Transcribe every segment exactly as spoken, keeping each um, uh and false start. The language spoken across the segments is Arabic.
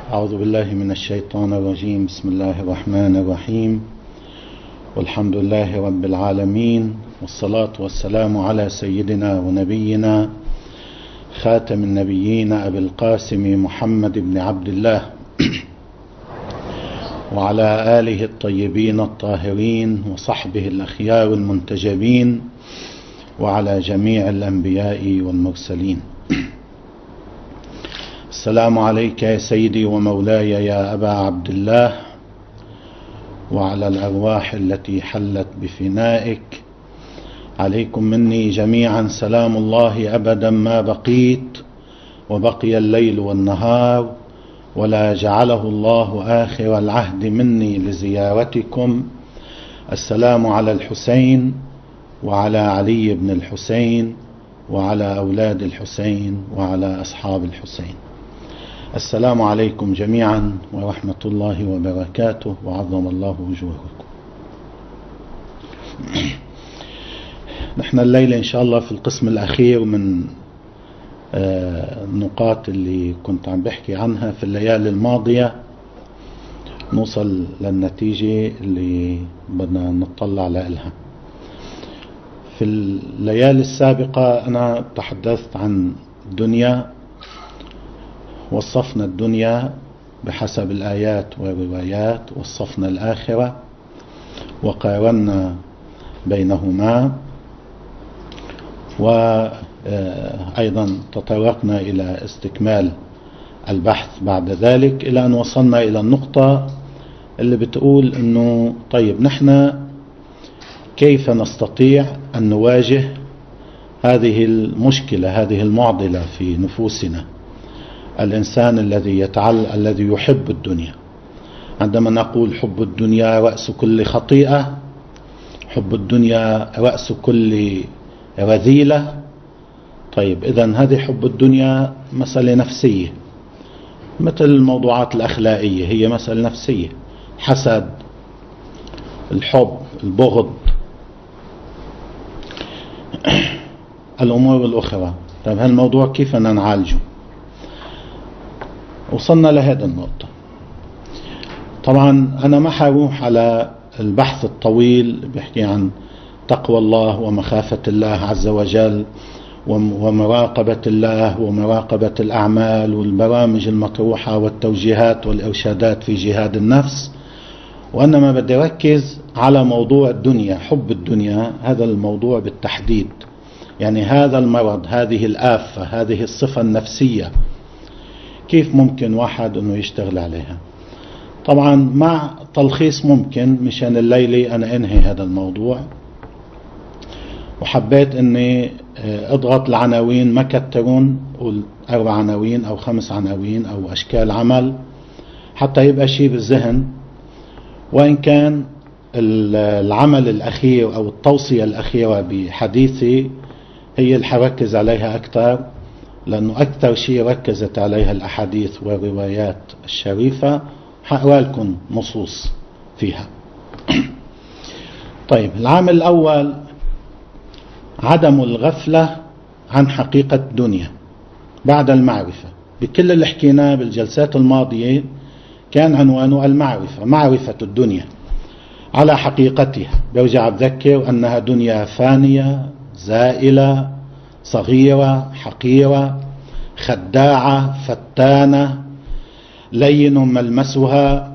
أعوذ بالله من الشيطان الرجيم. بسم الله الرحمن الرحيم، والحمد لله رب العالمين، والصلاة والسلام على سيدنا ونبينا خاتم النبيين أبي القاسم محمد بن عبد الله وعلى آله الطيبين الطاهرين وصحبه الأخيار المنتجبين وعلى جميع الأنبياء والمرسلين. السلام عليك يا سيدي ومولاي يا أبا عبد الله، وعلى الأرواح التي حلت بفنائك. عليكم مني جميعا سلام الله أبدا ما بقيت وبقي الليل والنهار، ولا جعله الله آخر العهد مني لزيارتكم. السلام على الحسين وعلى علي بن الحسين وعلى أولاد الحسين وعلى أصحاب الحسين. السلام عليكم جميعا ورحمة الله وبركاته، وعظم الله وجوهكم. نحن الليلة إن شاء الله في القسم الأخير من النقاط اللي كنت عم بحكي عنها في الليالي الماضية، نوصل للنتيجة اللي بدنا نطلع لها. في الليالي السابقة أنا تحدثت عن الدنيا، وصفنا الدنيا بحسب الآيات والروايات، وصفنا الآخرة وقارنا بينهما، وأيضا تطرقنا إلى استكمال البحث بعد ذلك، إلى أن وصلنا إلى النقطة اللي بتقول أنه طيب نحن كيف نستطيع أن نواجه هذه المشكلة، هذه المعضلة في نفوسنا. الإنسان الذي يتعل الذي يحب الدنيا، عندما نقول حب الدنيا رأس كل خطيئة، حب الدنيا رأس كل رذيلة. طيب إذن هذه حب الدنيا مسألة نفسية، مثل الموضوعات الأخلاقية، هي مسألة نفسية، حسد، الحب، البغض، الأمور الأخرى. طيب هالموضوع كيف نعالجه؟ وصلنا لهذا النقطة. طبعا أنا ما حروح على البحث الطويل بيحكي عن تقوى الله ومخافة الله عز وجل ومراقبة الله ومراقبة الأعمال والبرامج المطروحة والتوجيهات والإرشادات في جهاد النفس، وإنما بدي أركز على موضوع الدنيا، حب الدنيا، هذا الموضوع بالتحديد. يعني هذا المرض، هذه الآفة، هذه الصفة النفسية، كيف ممكن واحد أنه يشتغل عليها؟ طبعا مع تلخيص ممكن، مشان الليلة أنا أنهي هذا الموضوع، وحبيت أني أضغط العناوين، ما كترون، قول أربع عناوين أو خمس عناوين أو أشكال عمل، حتى يبقى شيء بالذهن. وإن كان العمل الأخير أو التوصية الأخيرة بحديثي هي اللي حركز عليها أكثر، لأنه أكثر شيء ركزت عليها الأحاديث والروايات الشريفة، حقرأ لكم نصوص فيها. طيب العامل الأول عدم الغفلة عن حقيقة الدنيا بعد المعرفة. بكل اللي حكيناه بالجلسات الماضية كان عنوانه المعرفة، معرفة الدنيا على حقيقتها. برجع بذكر أنها دنيا فانية زائلة صغيرة حقيرة خداعة فتانة لين ملمسها،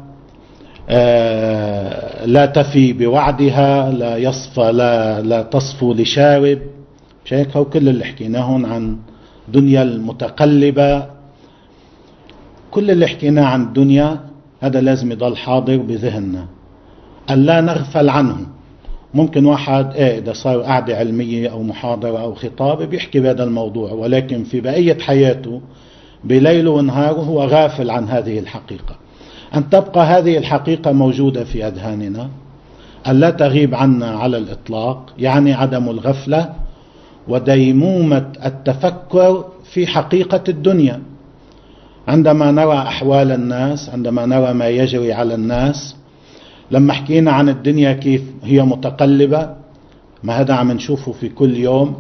آه لا تفي بوعدها، لا يصفى لا, لا تصفو لشارب. مش هيك؟ هو كل اللي حكيناه عن دنيا المتقلبة، كل اللي حكيناه عن الدنيا هذا لازم يضل حاضر بذهننا، أن لا نغفل عنه. ممكن واحد ايه اذا صار قعدة علمية او محاضرة او خطاب بيحكي بهذا الموضوع، ولكن في بقية حياته بليله ونهاره هو غافل عن هذه الحقيقة. ان تبقى هذه الحقيقة موجودة في اذهاننا، ان لا تغيب عنا على الاطلاق، يعني عدم الغفلة وديمومة التفكر في حقيقة الدنيا. عندما نرى احوال الناس، عندما نرى ما يجري على الناس، لما حكينا عن الدنيا كيف هي متقلبة، ما هذا عم نشوفه في كل يوم،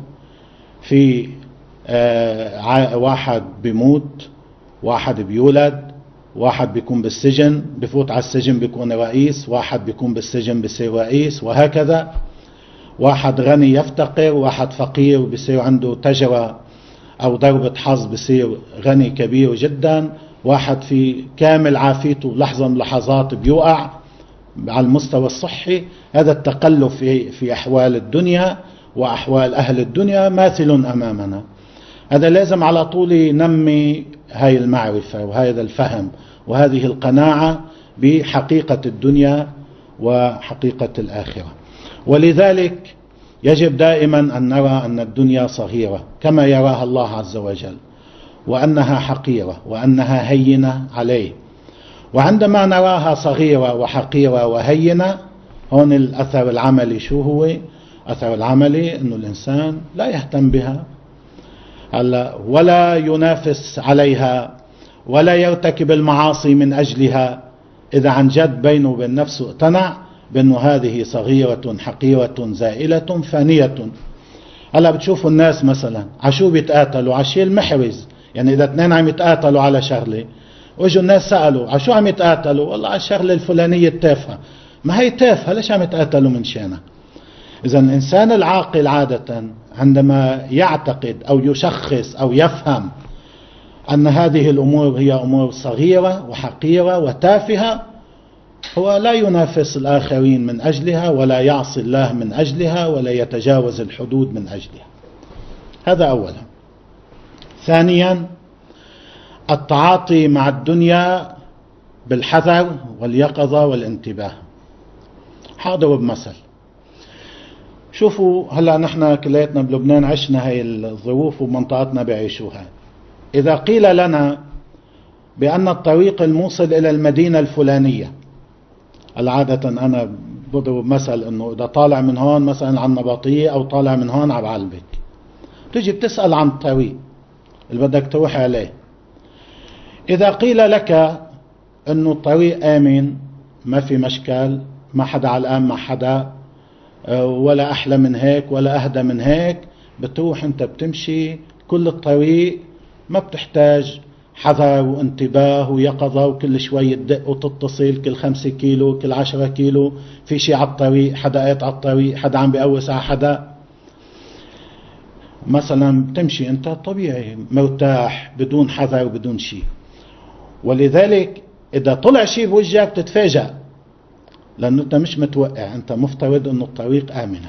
في آه واحد بيموت، واحد بيولد، واحد بيكون بالسجن بفوت على السجن بيكون رئيس، واحد بيكون بالسجن بيصير رئيس، وهكذا. واحد غني يفتقر، واحد فقير بيصير عنده تجربة أو ضربة حظ بيصير غني كبير جدا، واحد في كامل عافيته لحظة من لحظات بيوقع على المستوى الصحي. هذا التقلب في في أحوال الدنيا وأحوال أهل الدنيا ماثل أمامنا. هذا لازم على طول ينمي هاي المعرفة وهذا الفهم وهذه القناعة بحقيقة الدنيا وحقيقة الآخرة. ولذلك يجب دائما أن نرى أن الدنيا صغيرة كما يراها الله عز وجل، وأنها حقيرة وأنها هينة عليه. وعندما نراها صغيرة وحقيرة وهينة، هون الأثر العملي شو هو؟ أثر العملي أنه الإنسان لا يهتم بها ولا ينافس عليها ولا يرتكب المعاصي من أجلها، إذا عن جد بينه وبين نفسه اقتنع بأنه هذه صغيرة حقيرة زائلة فانية. هلا بتشوفوا الناس مثلا عشو بيتقاتلوا عشي المحرز، يعني إذا اثنين عم يتقاتلوا على شغلة وإجوا الناس سألوا عشو عم يتقاتلوا، والله على الشغلة الفلانية التافهة. ما هي تافهة، ليش عم يتقاتلوا من شانها؟ إذا الإنسان العاقل عادة عندما يعتقد أو يشخص أو يفهم أن هذه الأمور هي أمور صغيرة وحقيرة وتافهة، هو لا ينافس الآخرين من أجلها ولا يعصي الله من أجلها ولا يتجاوز الحدود من أجلها. هذا أولا. ثانيا، التعاطي مع الدنيا بالحذر واليقظة والانتباه. حاضر بمثل. شوفوا هلأ نحن كلياتنا بلبنان عشنا هاي الظروف ومنطقتنا بيعيشوها. إذا قيل لنا بأن الطريق الموصل إلى المدينة الفلانية، العادة أنا بضرب مثل أنه إذا طالع من هون مثلا عن نبطية أو طالع من هون على علبك، تجي بتسأل عن الطريق اللي بدك تروح عليه. إذا قيل لك أنه الطريق آمن، ما في مشكل، ما حدا علقان مع حدا، ولا أحلى من هيك ولا أهدى من هيك، بتروح أنت بتمشي كل الطريق، ما بتحتاج حذر وانتباه ويقظة وكل شوي تدق وتتصل كل خمسة كيلو كل عشرة كيلو في شيء على الطريق، حدا قاطع الطريق، حدا عم بيقوس على حدا. مثلا بتمشي أنت طبيعي مرتاح بدون حذر وبدون شيء. ولذلك إذا طلع شيء بوجهك تتفاجأ، لأنه أنت مش متوقع، أنت مفترض أن الطريق آمنة.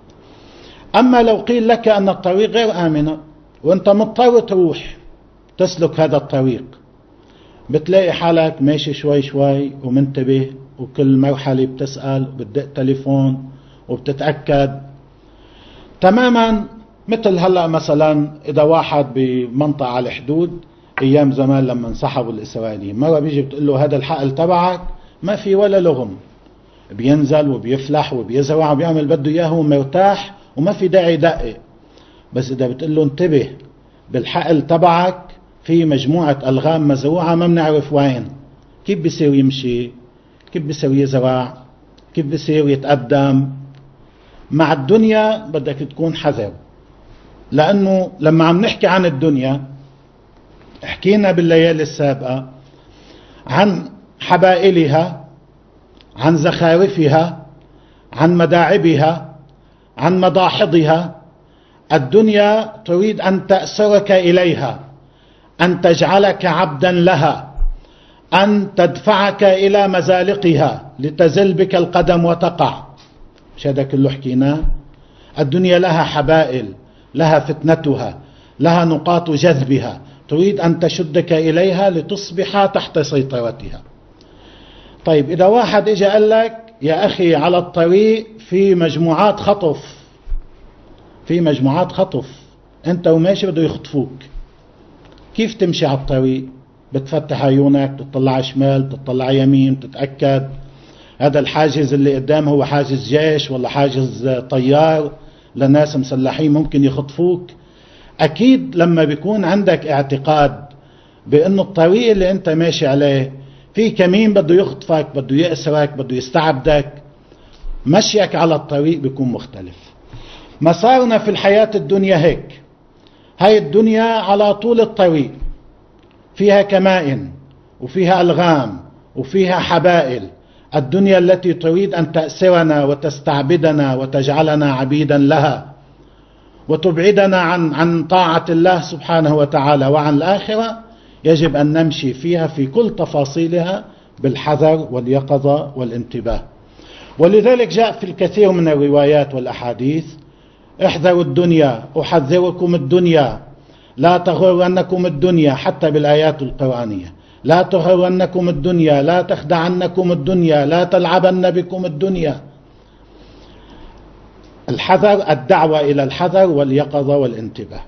أما لو قيل لك أن الطريق غير آمنة وأنت مضطر تروح تسلك هذا الطريق، بتلاقي حالك ماشي شوي شوي ومنتبه، وكل مرحلة بتسأل وبتدق تليفون وبتتأكد تماما. مثل هلأ مثلا إذا واحد بمنطقة على الحدود، أيام زمان لما انسحبوا الإسرائيليين، مرة بيجي بتقول له هذا الحقل تبعك، ما في ولا لغم، بينزل وبيفلح وبيزرع وبيعمل بده إياه ومرتاح وما في داعي يدقق. بس إذا بتقول له انتبه بالحقل تبعك في مجموعة ألغام مزروعة ما بنعرف وين، كيف بيصير يمشي؟ كيف بيصير يزرع؟ كيف بيصير يتقدم؟ مع الدنيا بدك تكون حذر، لأنه لما عم نحكي عن الدنيا حكينا بالليالي السابقة عن حبائلها، عن زخارفها، عن مداعبها، عن مداحضها. الدنيا تريد أن تأسرك إليها، أن تجعلك عبدا لها، أن تدفعك إلى مزالقها لتزل بك القدم وتقع. مش هذا كله حكيناه؟ الدنيا لها حبائل، لها فتنتها، لها نقاط جذبها، تريد أن تشدك إليها لتصبح تحت سيطرتها. طيب إذا واحد إجا قال لك يا أخي على الطريق في مجموعات خطف، في مجموعات خطف، أنت وماشي بده يخطفوك، كيف تمشي على الطريق؟ بتفتح عيونك، تطلع شمال، تطلع يمين، تتأكد هذا الحاجز اللي قدام هو حاجز جيش ولا حاجز طيار لناس مسلحين ممكن يخطفوك. أكيد لما بيكون عندك اعتقاد بأنه الطريق اللي أنت ماشي عليه في كمين بده يخطفك، بده يأسرك، بده يستعبدك، مشيك على الطريق بيكون مختلف. مسارنا في الحياة الدنيا هيك، هاي الدنيا على طول الطريق فيها كمائن وفيها ألغام وفيها حبائل، الدنيا التي تريد أن تأسرنا وتستعبدنا وتجعلنا عبيدا لها وتبعدنا عن عن طاعة الله سبحانه وتعالى وعن الآخرة، يجب أن نمشي فيها في كل تفاصيلها بالحذر واليقظة والانتباه. ولذلك جاء في الكثير من الروايات والأحاديث: احذروا الدنيا، أحذركم الدنيا، لا تغرنكم الدنيا، حتى بالآيات القرآنية: لا تغرنكم الدنيا، لا تخدعنكم الدنيا، لا تلعبن بكم الدنيا. الحذر، الدعوة إلى الحذر واليقظة والانتباه.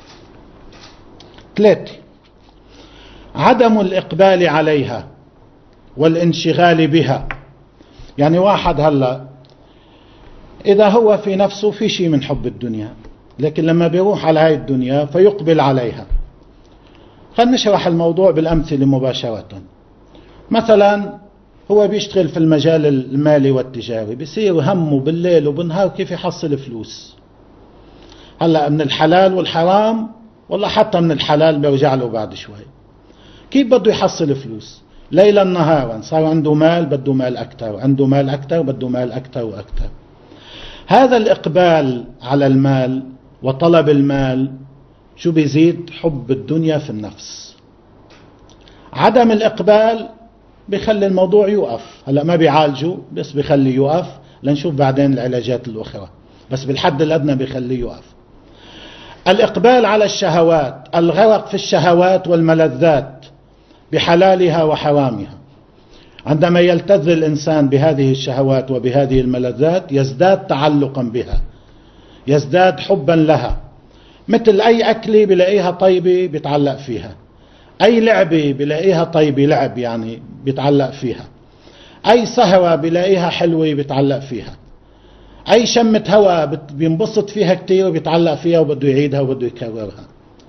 ثلاثة: عدم الإقبال عليها والانشغال بها. يعني واحد هلأ إذا هو في نفسه في شيء من حب الدنيا، لكن لما بيروح على هاي الدنيا فيقبل عليها. خلينا نشرح الموضوع بالأمثلة مباشرة. مثلا هو بيشتغل في المجال المالي والتجاري، بيصير همه بالليل وبالنهار كيف يحصل فلوس. هلأ من الحلال والحرام، والله حتى من الحلال بيرجع له بعد شوي. كيف بده يحصل فلوس؟ ليلا نهارا، صار عنده مال بده مال أكثر، عنده مال أكثر بده مال أكثر وأكثر. هذا الإقبال على المال وطلب المال شو بيزيد؟ حب الدنيا في النفس. عدم الإقبال بيخلي الموضوع يوقف. هلأ ما بيعالجه، بس بيخلي يوقف، لنشوف بعدين العلاجات الأخرى، بس بالحد الأدنى بيخليه يوقف. الإقبال على الشهوات، الغرق في الشهوات والملذات بحلالها وحرامها. عندما يلتذ الإنسان بهذه الشهوات وبهذه الملذات يزداد تعلقا بها، يزداد حبا لها. مثل أي أكلة بلاقيها طيبة بيتعلق فيها، أي لعبة بلاقيها طيبة لعب يعني بيتعلق فيها، أي سهرة بلاقيها حلوة بيتعلق فيها، أي شمة هواء بينبسط فيها كتير وبيتعلق فيها وبده يعيدها وبده يكررها.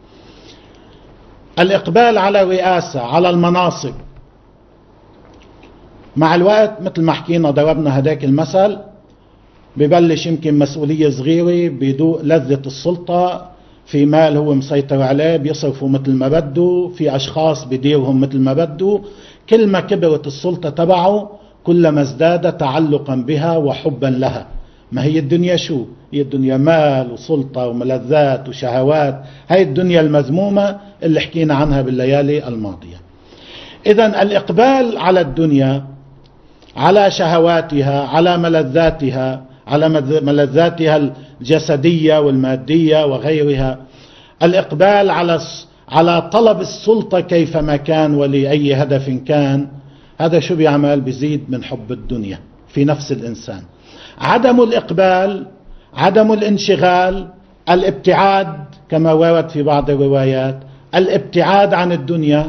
الإقبال على الرئاسة، على المناصب، مع الوقت مثل ما حكينا ضربنا هداك المثل، ببلش يمكن مسؤولية صغيرة بيدوق لذة السلطة، في مال هو مسيطر عليه بيصرفوا مثل ما بده، في أشخاص بيديرهم مثل ما بده. كل ما كبرت السلطة تبعه كلما ازداد تعلقا بها وحبا لها. ما هي الدنيا شو؟ هي الدنيا مال وسلطة وملذات وشهوات، هاي الدنيا المذمومة اللي حكينا عنها بالليالي الماضية. إذن الإقبال على الدنيا، على شهواتها، على ملذاتها، على ملذاتها الجسدية والمادية وغيرها، الإقبال على على طلب السلطة كيفما كان ولأي هدف كان، هذا شو بيعمل؟ بيزيد من حب الدنيا في نفس الإنسان. عدم الإقبال، عدم الانشغال، الابتعاد كما ورد في بعض الروايات، الابتعاد عن الدنيا.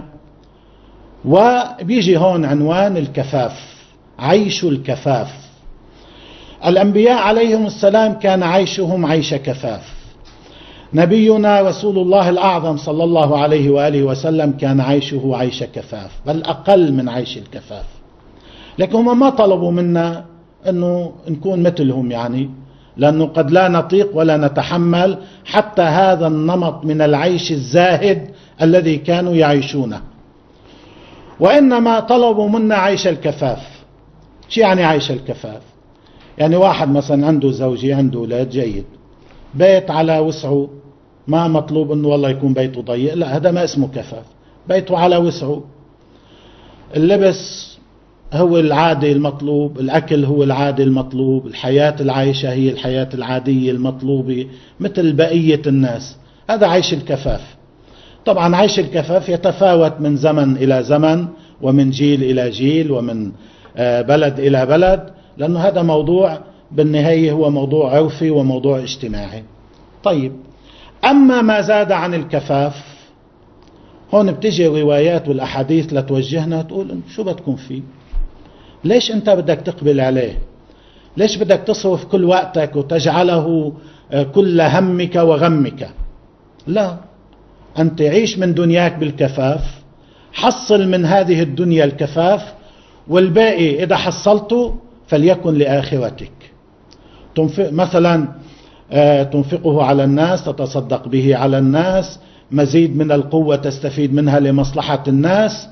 وبيجي هون عنوان الكفاف، عيش الكفاف. الأنبياء عليهم السلام كان عيشهم عيش كفاف. نبينا رسول الله الأعظم صلى الله عليه وآله وسلم كان عيشه عيش كفاف، بل أقل من عيش الكفاف. لكن هم ما طلبوا منا أنه نكون مثلهم، يعني لأنه قد لا نطيق ولا نتحمل حتى هذا النمط من العيش الزاهد الذي كانوا يعيشونه، وإنما طلبوا منا عيش الكفاف. شو يعني عيش الكفاف؟ يعني واحد مثلا عنده زوجي، عنده أولاد، جيد، بيت على وسعه، ما مطلوب انه والله يكون بيته ضيق، لا هذا ما اسمه كفاف، بيته على وسعه. اللبس هو العادي المطلوب، الأكل هو العادي المطلوب، الحياة العايشة هي الحياة العادية المطلوبة مثل بقية الناس. هذا عيش الكفاف. طبعا عيش الكفاف يتفاوت من زمن إلى زمن، ومن جيل إلى جيل، ومن بلد إلى بلد، لأنه هذا موضوع بالنهاية هو موضوع عرفي وموضوع اجتماعي. طيب، أما ما زاد عن الكفاف، هون بتجي الروايات والأحاديث لتوجهنا تقول شو بدكم فيه؟ ليش أنت بدك تقبل عليه؟ ليش بدك تصرف كل وقتك وتجعله كل همك وغمك؟ لا، أنت عيش من دنياك بالكفاف، حصل من هذه الدنيا الكفاف، والباقي إذا حصلته فليكن لآخرتك. تنفق مثلا تنفقه على الناس، تتصدق به على الناس، مزيد من القوة تستفيد منها لمصلحة الناس،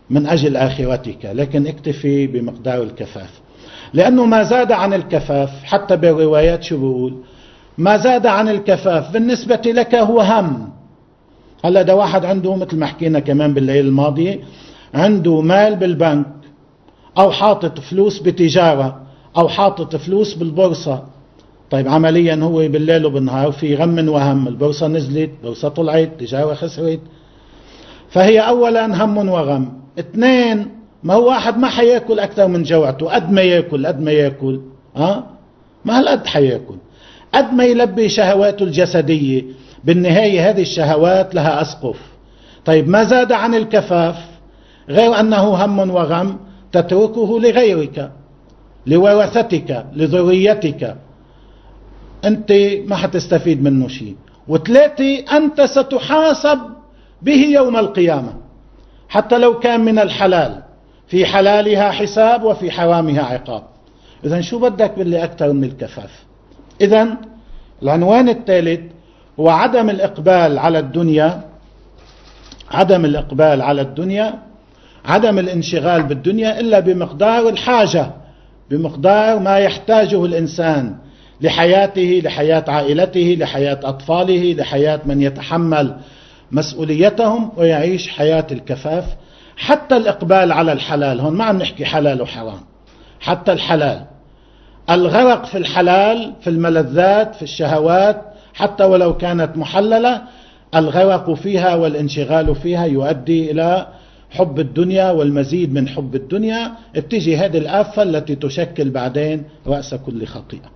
من أجل آخرتك، لكن اكتفي بمقدار الكفاف. لأنه ما زاد عن الكفاف حتى بالروايات شو بيقول؟ ما زاد عن الكفاف بالنسبة لك هو هم. هلا ده واحد عنده مثل ما حكينا كمان بالليل الماضية، عنده مال بالبنك أو حاطط فلوس بتجارة أو حاطط فلوس بالبورصة. طيب عمليا هو بالليل وبالنهار في غم وهم، البورصة نزلت، البورصة طلعت، تجارة خسرت. فهي أولا هم وغم. اثنين، ما هو واحد ما حياكل أكثر من جوعته، قد ما يأكل قد ما يأكل أه؟ ما هالقد حياكل، قد ما يلبي شهواته الجسدية. بالنهاية هذه الشهوات لها أسقف. طيب ما زاد عن الكفاف غير أنه هم وغم تتركه لغيرك، لورثتك، لذريتك، أنت ما حتستفيد منه شيء. وثلاثة، أنت ستحاسب به يوم القيامة حتى لو كان من الحلال، في حلالها حساب وفي حرامها عقاب. إذن شو بدك باللي أكثر من الكفاف؟ إذن العنوان الثالث هو عدم الإقبال على الدنيا، عدم الإقبال على الدنيا، عدم الانشغال بالدنيا إلا بمقدار الحاجة، بمقدار ما يحتاجه الإنسان لحياته، لحياة عائلته، لحياة أطفاله، لحياة من يتحمل مسؤوليتهم ويعيش حياة الكفاف. حتى الإقبال على الحلال، هون ما عم نحكي حلال وحرام، حتى الحلال، الغرق في الحلال، في الملذات، في الشهوات، حتى ولو كانت محللة، الغرق فيها والانشغال فيها يؤدي إلى حب الدنيا والمزيد من حب الدنيا. بتجي هذه الآفة التي تشكل بعدين رأس كل خطيئة.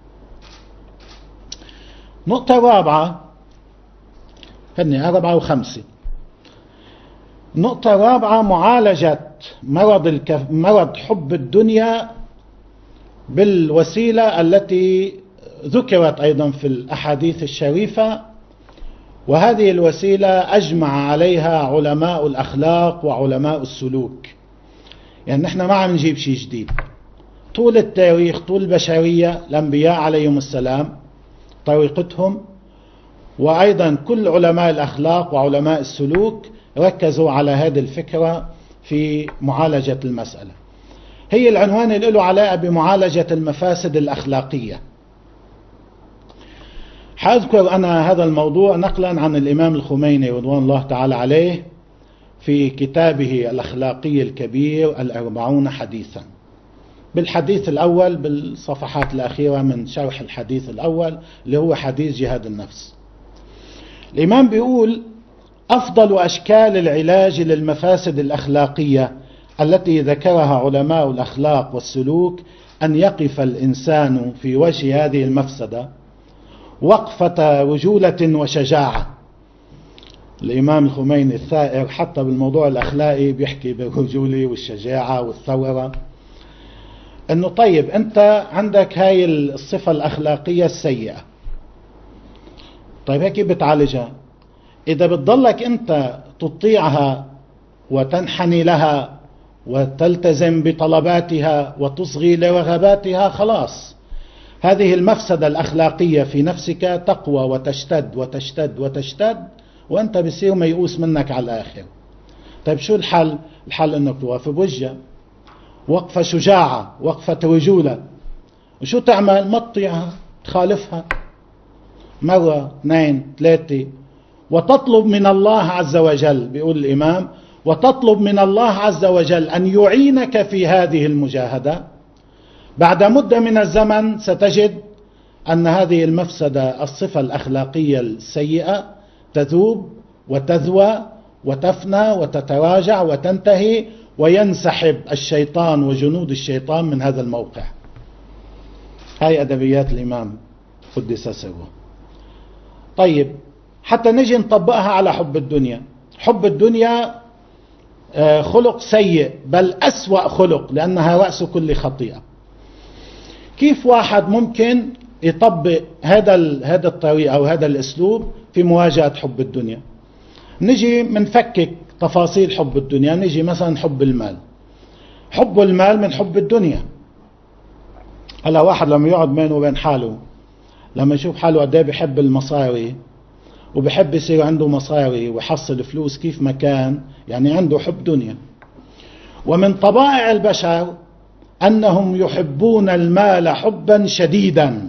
نقطة رابعة، هني أربعة وخمسة. نقطة رابعة، معالجة مرض الكف... مرض حب الدنيا بالوسيلة التي ذكرت أيضا في الأحاديث الشريفة، وهذه الوسيلة أجمع عليها علماء الأخلاق وعلماء السلوك. يعني نحن ما عم نجيب شيء جديد، طول التاريخ، طول البشرية، الأنبياء عليهم السلام طريقتهم، وأيضا كل علماء الأخلاق وعلماء السلوك ركزوا على هذه الفكرة في معالجة المسألة. هي العنوان اللي له علاقة بمعالجة المفاسد الأخلاقية. حأذكر أنا هذا الموضوع نقلا عن الإمام الخميني رضوان الله تعالى عليه في كتابه الأخلاقي الكبير الأربعون حديثا، بالحديث الأول بالصفحات الأخيرة من شرح الحديث الأول اللي هو حديث جهاد النفس. الإمام بيقول: أفضل أشكال العلاج للمفاسد الأخلاقية التي ذكرها علماء الأخلاق والسلوك أن يقف الإنسان في وجه هذه المفسدة وقفة رجولة وشجاعة. الإمام الخميني الثائر حتى بالموضوع الأخلاقي بيحكي بالرجولة والشجاعة والثورة. أنه طيب أنت عندك هاي الصفة الأخلاقية السيئة، طيب هيك بتعالجها؟ إذا بتضلك أنت تطيعها وتنحني لها وتلتزم بطلباتها وتصغي لرغباتها، خلاص هذه المفسدة الأخلاقية في نفسك تقوى وتشتد وتشتد وتشتد، وأنت بصير ميؤوس منك على الآخر. طيب شو الحل؟ الحل أنك توقف بوجهها وقفة شجاعة، وقفة رجولة. وشو تعمل؟ ما تطيعها، تخالفها مرة اثنين ثلاثة، وتطلب من الله عز وجل، بيقول الإمام، وتطلب من الله عز وجل أن يعينك في هذه المجاهدة. بعد مدة من الزمن ستجد أن هذه المفسدة، الصفة الأخلاقية السيئة، تذوب وتذوى وتفنى وتتراجع وتنتهي، وينسحب الشيطان وجنود الشيطان من هذا الموقع. هاي أدبيات الإمام قدس سره. طيب حتى نجي نطبقها على حب الدنيا. حب الدنيا خلق سيء، بل أسوأ خلق، لأنها رأس كل خطيئة. كيف واحد ممكن يطبق هذا هذا الطريقة أو هذا الأسلوب في مواجهة حب الدنيا؟ نجي منفكك تفاصيل حب الدنيا. نجي مثلا حب المال. حب المال من حب الدنيا. هلا واحد لما يقعد بينه وبين حاله، لما يشوف حاله قد ايه بحب المصاري وبحب يصير عنده مصاري ويحصل فلوس كيف ما كان، يعني عنده حب دنيا. ومن طبائع البشر أنهم يحبون المال حبا شديدا،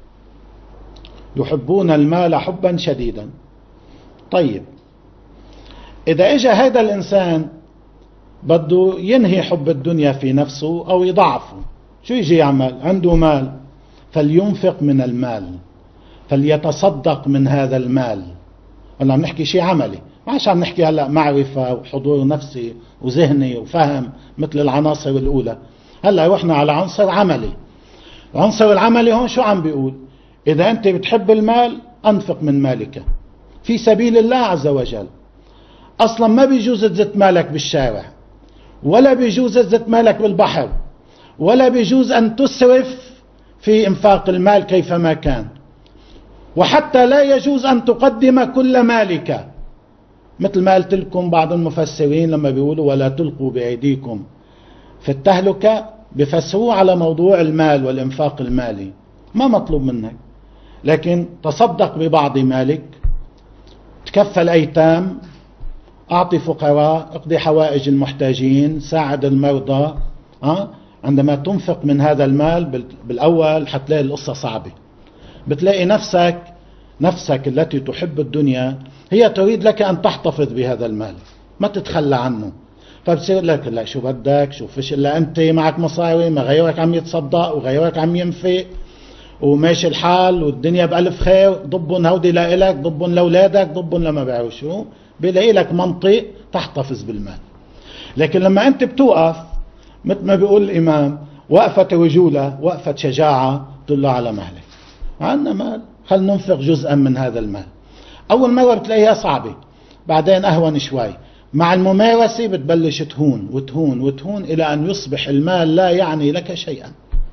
يحبون المال حبا شديدا. طيب إذا إجا هذا الإنسان بده ينهي حب الدنيا في نفسه أو يضعفه، شو يجي يعمل؟ عنده مال، فلينفق من المال، فليتصدق من هذا المال. هلا عم نحكي شيء عملي، ما عادش عم نحكي هلا معرفة وحضور نفسي وذهني وفهم مثل العناصر الأولى. هلا رحنا على عنصر عملي. العنصر العملي هون شو عم بيقول؟ إذا أنت بتحب المال أنفق من مالك في سبيل الله عز وجل. أصلا ما بيجوز تزت مالك بالشارع، ولا بيجوز تزت مالك بالبحر، ولا بيجوز أن تسرف في إنفاق المال كيفما كان، وحتى لا يجوز أن تقدم كل مالك، مثل ما قلت لكم بعض المفسرين لما بيقولوا ولا تلقوا بأيديكم في التهلكة بفسروه على موضوع المال والإنفاق المالي. ما مطلوب منك، لكن تصدق ببعض مالك، تكفل أيتام، أعطي فقراء، اقضي حوائج المحتاجين، ساعد المرضى. أه؟ عندما تنفق من هذا المال بالأول حتلاقي القصة صعبة، بتلاقي نفسك نفسك التي تحب الدنيا هي تريد لك أن تحتفظ بهذا المال، ما تتخلى عنه. فبصير لك لا شو بدك، شو فيش إلا أنت معك مصاري، ما غيرك عم يتصدق وغيرك عم ينفق وماشي الحال والدنيا بألف خير، ضبن هودي لإلك، ضبن لأولادك، ضبن لما بعرف شو، بيلاقي لك منطق تحتفظ بالمال. لكن لما أنت بتوقف مثل ما بيقول الإمام وقفة رجولة، وقفة شجاعة، تقول له على مهلك، عنا مال، خل ننفق جزءا من هذا المال. أول مرة بتلاقيها صعبة، بعدين أهون شوي، مع الممارسة بتبلش تهون وتهون وتهون إلى أن يصبح المال لا يعني لك شيئا.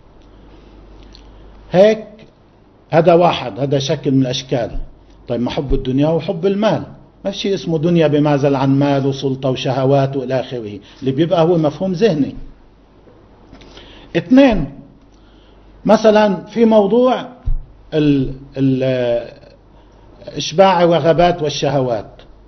هيك هذا واحد، هذا شكل من الأشكال. طيب ما حب الدنيا وحب المال، ما في شيء اسمه دنيا بمعزل عن مال وسلطة وشهوات وإلى آخره، اللي بيبقى هو مفهوم ذهني. اثنين، مثلا في موضوع ال ال إشباع الرغبات والشهوات،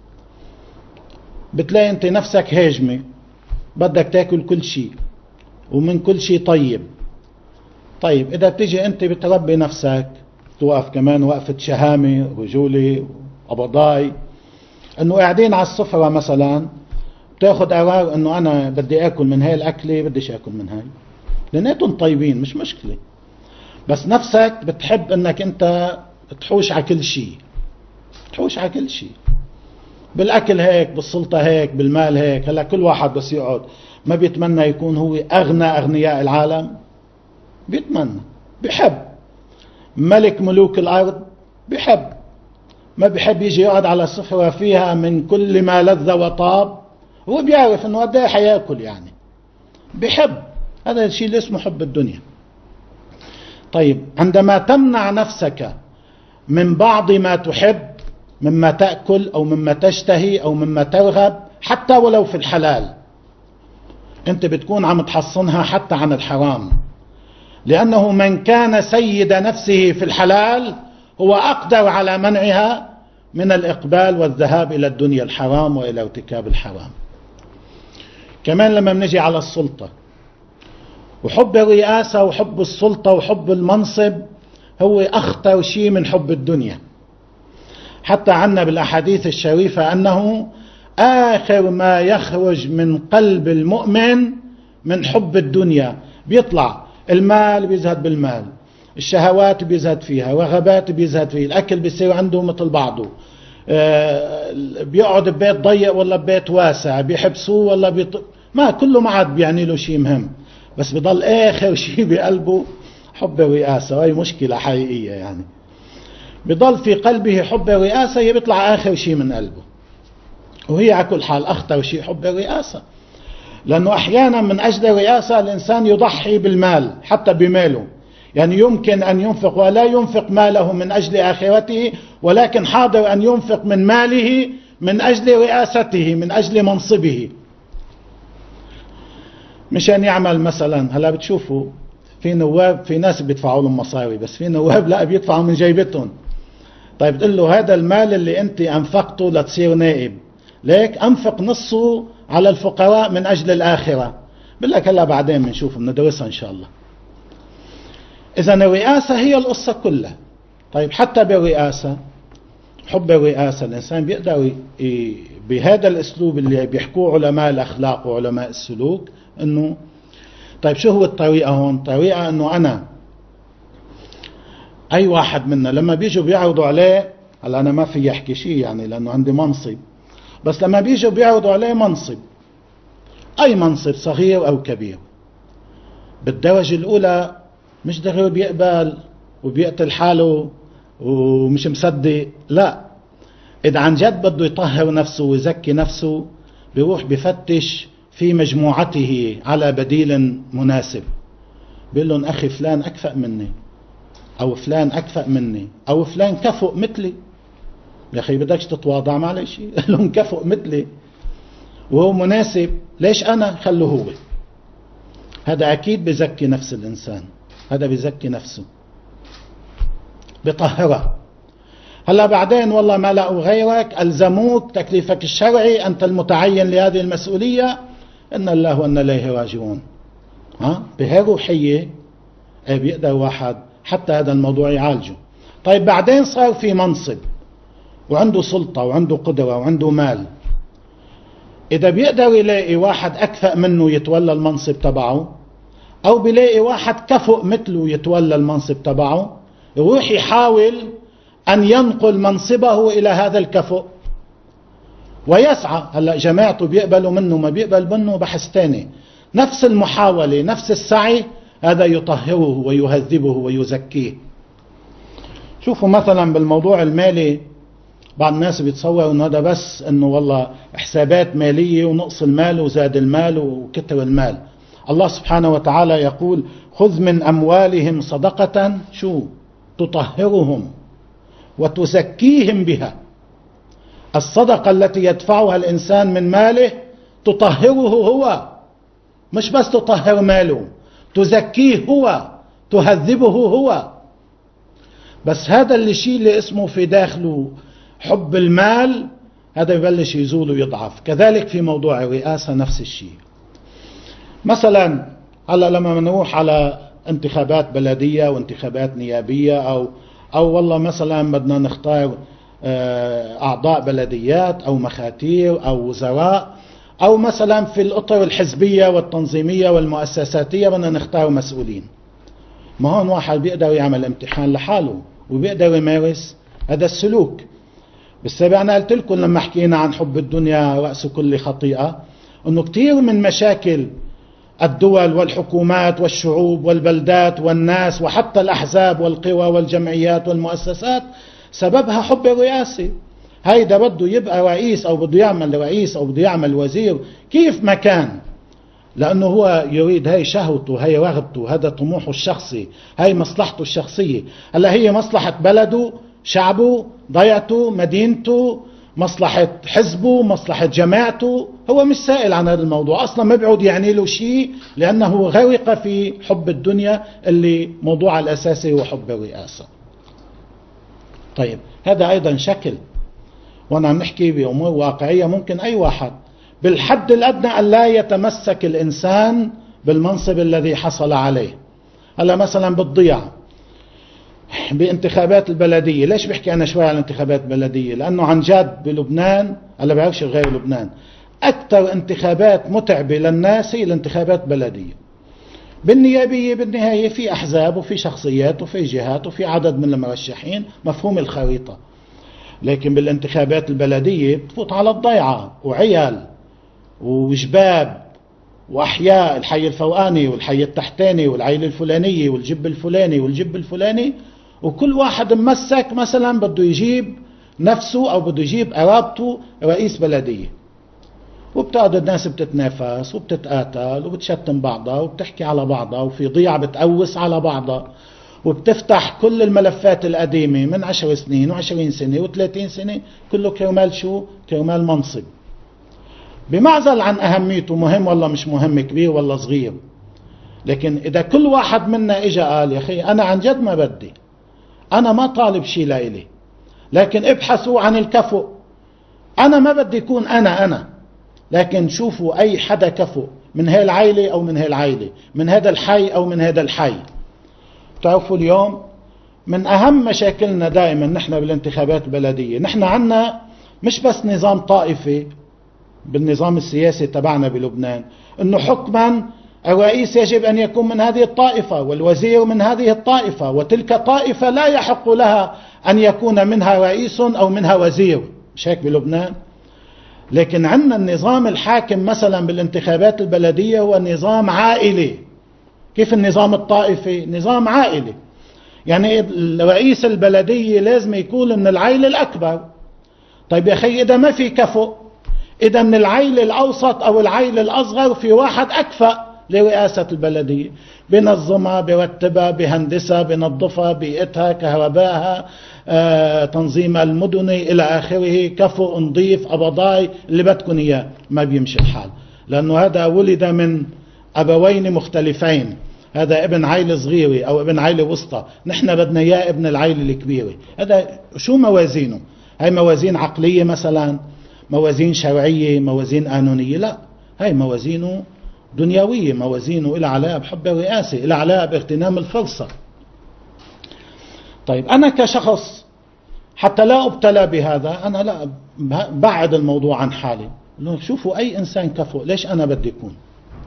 بتلاقي أنت نفسك هاجمة، بدك تاكل كل شيء ومن كل شيء طيب. طيب إذا بتيجي أنت بتربي نفسك، توقف كمان وقفة شهامة رجولة وقبضاي، أنه قاعدين على السفرة مثلا بتاخد قرار أنه أنا بدي أكل من هاي الأكلة، بديش أكل من هاي، لأنهم طيبين مش مشكلة، بس نفسك بتحب أنك أنت تحوش على كل شيء، تحوش على كل شيء، بالأكل هيك، بالسلطة هيك، بالمال هيك. هلا كل واحد بس يقعد ما بيتمنى يكون هو أغنى أغنياء العالم؟ بيتمنى، بيحب ملك ملوك الأرض، بيحب، ما بيحب يجي يقعد على سفرة فيها من كل ما لذ وطاب، هو بيعرف انه قد ايه حياكل، يعني بيحب. هذا الشيء اللي اسمه حب الدنيا. طيب عندما تمنع نفسك من بعض ما تحب، مما تأكل أو مما تشتهي أو مما ترغب، حتى ولو في الحلال، أنت بتكون عم تحصنها حتى عن الحرام، لأنه من كان سيد نفسه في الحلال هو أقدر على منعها من الإقبال والذهاب إلى الدنيا الحرام وإلى ارتكاب الحرام. كمان لما بنجي على السلطة، وحب الرئاسة وحب السلطة وحب المنصب هو أخطر شيء من حب الدنيا. حتى عنا بالأحاديث الشريفة أنه آخر ما يخرج من قلب المؤمن من حب الدنيا، بيطلع المال بيزهد بالمال، الشهوات بيزهد فيها، رغبات بيزهد فيه، الأكل بيصير عنده مثل بعضه، بيقعد ببيت ضيق ولا ببيت واسع، بيحبسوه ولا بيط... ما كله ما عاد بيعني له شيء مهم، بس بضل آخر شيء بقلبه حب الرئاسة. وهي مشكلة حقيقية، يعني بضل في قلبه حب الرئاسة، هي بيطلع آخر شيء من قلبه، وهي على كل حال أخطر شيء حب الرئاسة، لأنه أحيانا من أجل الرئاسة الإنسان يضحي بالمال حتى بماله، يعني يمكن أن ينفق ولا ينفق ماله من أجل آخرته، ولكن حاضر أن ينفق من ماله من أجل رئاسته، من أجل منصبه، مشان يعمل. مثلا هلا بتشوفوا في نواب، في ناس بيدفعوا لهم مصاري، بس في نواب لا بيدفعوا من جيبتهم. طيب تقول له هذا المال اللي أنت أنفقته لتصير نائب، ليك أنفق نصه على الفقراء من أجل الآخرة، بقول لك هلا بعدين بنشوف بندرسها إن شاء الله. إذا الرئاسة هي القصة كلها. طيب حتى بالرئاسة، حب الرئاسة الإنسان بيقدر بهذا الأسلوب اللي بيحكوه علماء الأخلاق وعلماء السلوك، إنه طيب شو هو الطريقة هون؟ طريقة إنه أنا أي واحد منا لما بيجوا بيعرضوا عليه، هلا أنا ما في أحكي شيء يعني لأنه عندي منصب، بس لما بيجوا بيعرضوا عليه منصب، أي منصب صغير أو كبير، بالدرجة الأولى مش دغري بيقبل وبيقتل حاله ومش مصدق، لا، إذا عن جد بده يطهر نفسه ويزكي نفسه بيروح بفتش في مجموعته على بديل مناسب، بيقول لهم أخي فلان أكفأ مني، أو فلان أكفأ مني، أو فلان كفؤ مثلي. يا أخي بدكش تتواضع معلش، قال لهم كفؤ مثلي وهو مناسب، ليش أنا؟ خلوه هو. هذا أكيد بزكي نفس الإنسان، هذا بزكي نفسه بطهره. هلا بعدين والله ما لقوا غيرك، ألزموك تكليفك الشرعي، أنت المتعين لهذه المسؤولية، إن الله وإنا إليه راجعون. ها بهي روحية بيقدر واحد حتى هذا الموضوع يعالجه. طيب بعدين صار في منصب وعنده سلطة وعنده قدرة وعنده مال، إذا بيقدر يلاقي واحد أكفأ منه يتولى المنصب تبعه، أو بيلاقي واحد كفؤ مثله يتولى المنصب تبعه، يروح يحاول أن ينقل منصبه إلى هذا الكفؤ ويسعى. هلا جماعته بيقبلوا منه ما بيقبل منه بحث تاني، نفس المحاولة نفس السعي هذا يطهره ويهذبه ويزكيه. شوفوا مثلا بالموضوع المالي، بعض الناس بيتصوروا انه هذا بس انه والله حسابات مالية ونقص المال وزاد المال وكتر المال. الله سبحانه وتعالى يقول خذ من أموالهم صدقة شو تطهرهم وتزكيهم بها. الصدقة التي يدفعها الإنسان من ماله تطهره هو، مش بس تطهر ماله، تزكيه هو، تهذبه هو. بس هذا اللي شيء اللي اسمه في داخله حب المال، هذا يبلش يزول ويضعف. كذلك في موضوع الرئاسة نفس الشيء. مثلا هلا لما نروح على انتخابات بلدية وانتخابات نيابية، أو أو والله مثلا بدنا نختار أعضاء بلديات أو مخاتير أو وزراء، أو مثلا في الأطر الحزبية والتنظيمية والمؤسساتية بدنا نختار مسؤولين. ما هون واحد بيقدر يعمل امتحان لحاله وبيقدر يمارس هذا السلوك. بالسابق أنا قلت لكم لما حكينا عن حب الدنيا رأس كل خطيئة، أنه كثير من مشاكل الدول والحكومات والشعوب والبلدات والناس وحتى الأحزاب والقوى والجمعيات والمؤسسات سببها حب الرئاسة. هيدا بده يبقى رئيس أو بده يعمل رئيس أو بده يعمل وزير كيف ما كان، لأنه هو يريد، هاي شهوته، هاي رغبته، هذا طموحه الشخصي، هاي مصلحته الشخصية. هلا هي مصلحة بلده، شعبه، ضيعته، مدينته، مصلحة حزبه، مصلحة جماعته، هو مش سائل عن هذا الموضوع أصلا، ما بيعود يعني له شيء، لأنه غرق في حب الدنيا اللي موضوع الأساسي هو حب الرئاسة. طيب هذا أيضا شكل، وأنا عم نحكي بأمور واقعية ممكن أي واحد بالحد الأدنى أن لا يتمسك الإنسان بالمنصب الذي حصل عليه. هلا مثلا بالضياع بانتخابات البلدية، ليش بحكي أنا شوي عن الانتخابات البلدية؟ لأنه عن جد بلبنان، هلا بعرفش غير لبنان، أكثر انتخابات متعبة للناس هي الانتخابات البلدية. بالنيابية بالنهاية في أحزاب وفي شخصيات وفي جهات وفي عدد من المرشحين، مفهوم الخريطة. لكن بالانتخابات البلدية بتفوت على الضيعة وعيال وشباب وأحياء، الحي الفوقاني والحي التحتاني والعيلة الفلانية والجب الفلاني والجب الفلاني، وكل واحد ممسك مثلا بده يجيب نفسه أو بده يجيب قرابته رئيس بلدية، وبتقعد الناس بتتنافس وبتتقاتل وبتشتم بعضها وبتحكي على بعضها، وفي ضيعة بتقوس على بعضها، وبتفتح كل الملفات القديمة من عشر سنين وعشرين سنة وثلاثين سنة، كله كرمال شو؟ كرمال منصب، بمعزل عن أهميته مهم ولا مش مهم، كبير ولا صغير. لكن إذا كل واحد منا إجا قال يا أخي أنا عن جد ما بدي، أنا ما طالب شيء لإلي، لكن ابحثوا عن الكفؤ، أنا ما بدي يكون أنا أنا، لكن شوفوا أي حدا كفؤ من هاي العائلة أو من هاي العائلة، من هذا الحي أو من هذا الحي. تعرفوا اليوم من أهم مشاكلنا دائما نحن بالانتخابات البلدية، نحن عنا مش بس نظام طائفي بالنظام السياسي تبعنا بلبنان، انه حكما الرئيس يجب ان يكون من هذه الطائفة والوزير من هذه الطائفة، وتلك طائفة لا يحق لها ان يكون منها رئيس او منها وزير، مش هيك بلبنان؟ لكن عندنا النظام الحاكم مثلا بالانتخابات البلدية هو نظام عائلي. كيف النظام الطائفي؟ نظام عائلي، يعني رئيس البلدية لازم يكون من العائلة الأكبر. طيب يا أخي إذا ما في كفؤ، إذا من العائلة الأوسط أو العائلة الأصغر في واحد أكفأ لرئاسة البلدية، بنظمها، برتبها، بهندسها، بنظفها، بيئتها، كهربائها، آه، تنظيم المدني إلى آخره، كفؤ، نظيف، أبضاي، اللي بدكم إياه. ما بيمشي الحال، لأنه هذا ولد من أبوين مختلفين، هذا ابن عائلة صغيرة أو ابن عائلة وسطى، نحن بدنا إياه ابن العائلة الكبيرة. هذا شو موازينه؟ هاي موازين عقلية مثلا، موازين شرعية، موازين قانونية؟ لا، هاي موازينه دنيوية، موازينه إلى علاقة بحب الرئاسة، إلى علاقة باغتنام الفرصة. طيب أنا كشخص حتى لا أبتلى بهذا، أنا لا بعد الموضوع عن حالي، شوفوا أي إنسان كفؤ، ليش أنا بدي أكون؟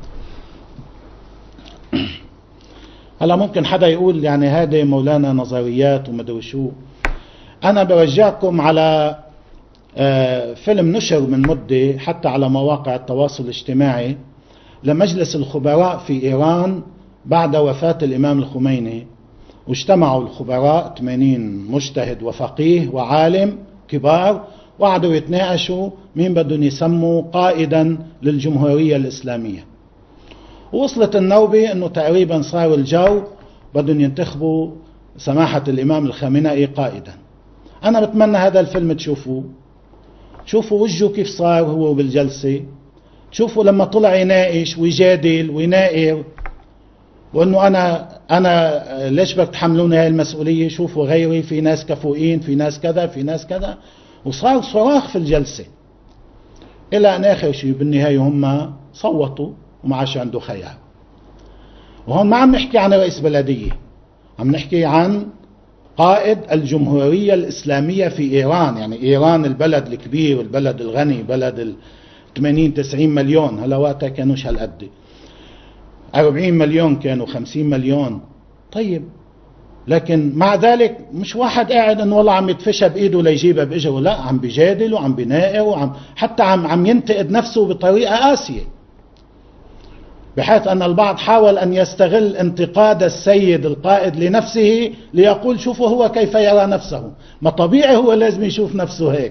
هلا ممكن حدا يقول يعني هذه مولانا نظريات ومدري شو. أنا برجعكم على فيلم نشر من مدة حتى على مواقع التواصل الاجتماعي لمجلس الخبراء في إيران بعد وفاة الإمام الخميني، واجتمعوا الخبراء ثمانين مجتهد وفقيه وعالم كبار، وقعدوا يتناقشوا مين بدهم يسموا قائدا للجمهورية الإسلامية. ووصلت النوبة انه تقريبا صار الجو بدهم ينتخبوا سماحة الامام الخامنئي قائدا. انا بتمنى هذا الفيلم تشوفوه، شوفوا وجهه كيف صار هو بالجلسة، شوفوا لما طلع يناقش ويجادل ويناقر، وانه انا انا ليش بدك تحملوني هاي المسؤولية، شوفوا غيري في ناس كفؤين، في ناس كذا، في ناس كذا، وصار صراخ في الجلسة. الى ان اخر شيء بالنهاية هم صوتوا وما عادش عنده خيار. وهون ما عم نحكي عن رئيس بلدية، عم نحكي عن قائد الجمهورية الإسلامية في إيران. يعني إيران البلد الكبير، البلد الغني، بلد ال ثمانين تسعين مليون، هلا وقتها كانوش هالقد، أربعين مليون كانوا، خمسين مليون. طيب لكن مع ذلك مش واحد قاعد انه والله عم يتفشى بايده ليجيبها باجره، لا، عم بيجادل وعم بيناقر وعم حتى عم عم ينتقد نفسه بطريقة قاسية، بحيث أن البعض حاول أن يستغل انتقاد السيد القائد لنفسه ليقول شوفوا هو كيف يرى نفسه، ما طبيعي هو لازم يشوف نفسه هيك.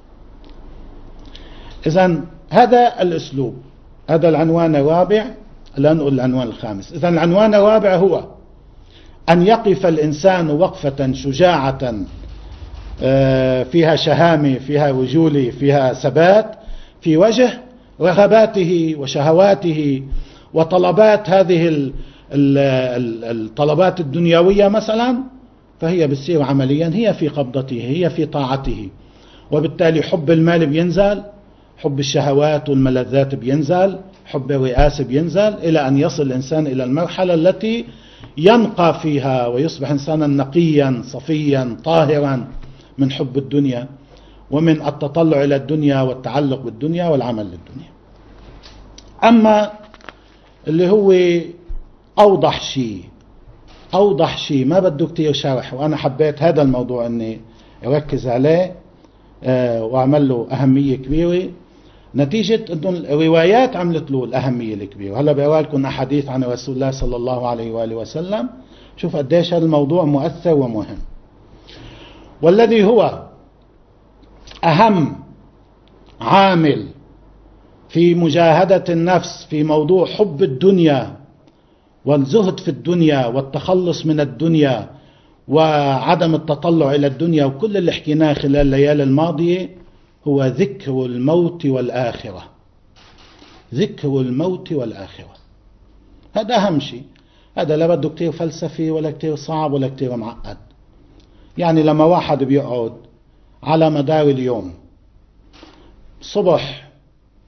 إذن هذا الأسلوب، هذا العنوان الرابع. لا نقول العنوان الخامس. إذن العنوان الرابع هو أن يقف الإنسان وقفة شجاعة فيها شهامة، فيها رجولة، فيها ثبات في وجه رغباته وشهواته وطلبات هذه الطلبات الدنيوية مثلا، فهي بتصير عمليا هي في قبضته، هي في طاعته، وبالتالي حب المال بينزل، حب الشهوات والملذات بينزل، حب الرئاسة بينزل، إلى أن يصل الإنسان إلى المرحلة التي ينقى فيها ويصبح إنسانا نقيا صفيا طاهرا من حب الدنيا ومن التطلع إلى الدنيا والتعلق بالدنيا والعمل للدنيا. أما اللي هو أوضح شيء، أوضح شيء ما بده كتير شرح، وأنا حبيت هذا الموضوع أني أركز عليه أه وأعمل له أهمية كبيرة، نتيجة أنه الروايات عملت له الأهمية الكبيرة. هلا بقرأ لكم حديث عن رسول الله صلى الله عليه وآله وسلم، شوف قديش هذا الموضوع مؤثر ومهم. والذي هو أهم عامل في مجاهدة النفس في موضوع حب الدنيا والزهد في الدنيا والتخلص من الدنيا وعدم التطلع إلى الدنيا وكل اللي حكيناه خلال الليالي الماضية، هو ذكر الموت والآخرة. ذكر الموت والآخرة هذا أهم شيء. هذا لا بده كتير فلسفي ولا كتير صعب ولا كتير معقد. يعني لما واحد بيقعد على مدار اليوم، صبح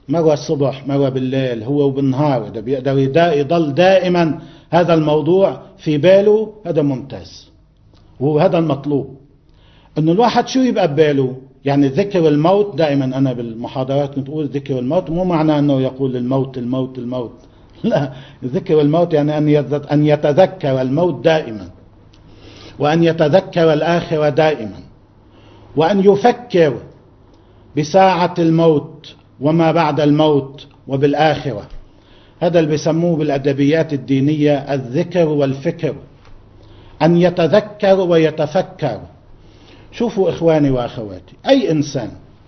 مرة الصبح مرة بالليل، هو وبالنهار، إذا بيقدر يضل دائما هذا الموضوع في باله هذا ممتاز، وهذا المطلوب. إنه الواحد شو يبقى بباله؟ يعني ذكر الموت دائما. أنا بالمحاضرات كنت أقول ذكر الموت مو معناه أنه يقول الموت الموت الموت، لا، ذكر الموت يعني أن يتذكر الموت دائما، وأن يتذكر الآخرة دائما، وأن يفكر بساعة الموت وما بعد الموت وبالآخرة. هذا اللي بيسموه بالأدبيات الدينية الذكر والفكر، أن يتذكر ويتفكر. شوفوا إخواني وأخواتي، أي إنسان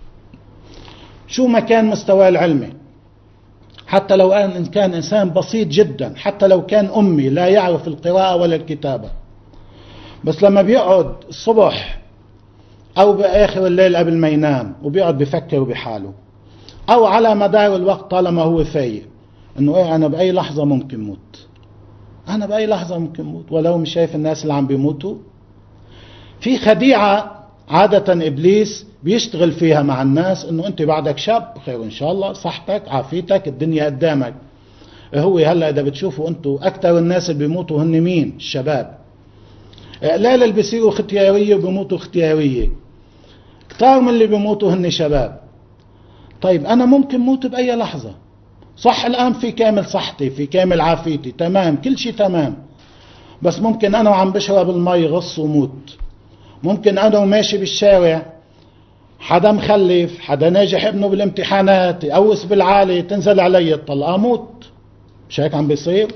شو ما كان مستوى العلمي، حتى لو أن كان إنسان بسيط جدا، حتى لو كان أمي لا يعرف القراءة ولا الكتابة، بس لما بيقعد الصبح أو بآخر الليل قبل ما ينام وبيقعد بيفكر بحاله، أو على مدار الوقت طالما هو فايق، إنه إيه أنا بأي لحظة ممكن موت، أنا بأي لحظة ممكن موت، ولو مش شايف الناس اللي عم بيموتوا. في خديعة عادة إبليس بيشتغل فيها مع الناس، إنه أنت بعدك شاب خير إن شاء الله، صحتك عافيتك الدنيا قدامك. هو هلا إذا بتشوفوا أنتوا أكثر الناس اللي بيموتوا هن مين؟ الشباب. قلال اللي بيصيروا ختيارية وبيموتوا ختيارية، كتار من اللي بيموتوا هن شباب. طيب أنا ممكن موت بأي لحظة، صح الآن في كامل صحتي في كامل عافيتي تمام كل شيء تمام، بس ممكن أنا وعم بشرب المي غص وموت. ممكن أنا وماشي بالشارع حدا مخلف، حدا ناجح ابنه بالامتحانات، يقوس بالعالي تنزل علي الطلقة موت. مش هيك عم بيصير؟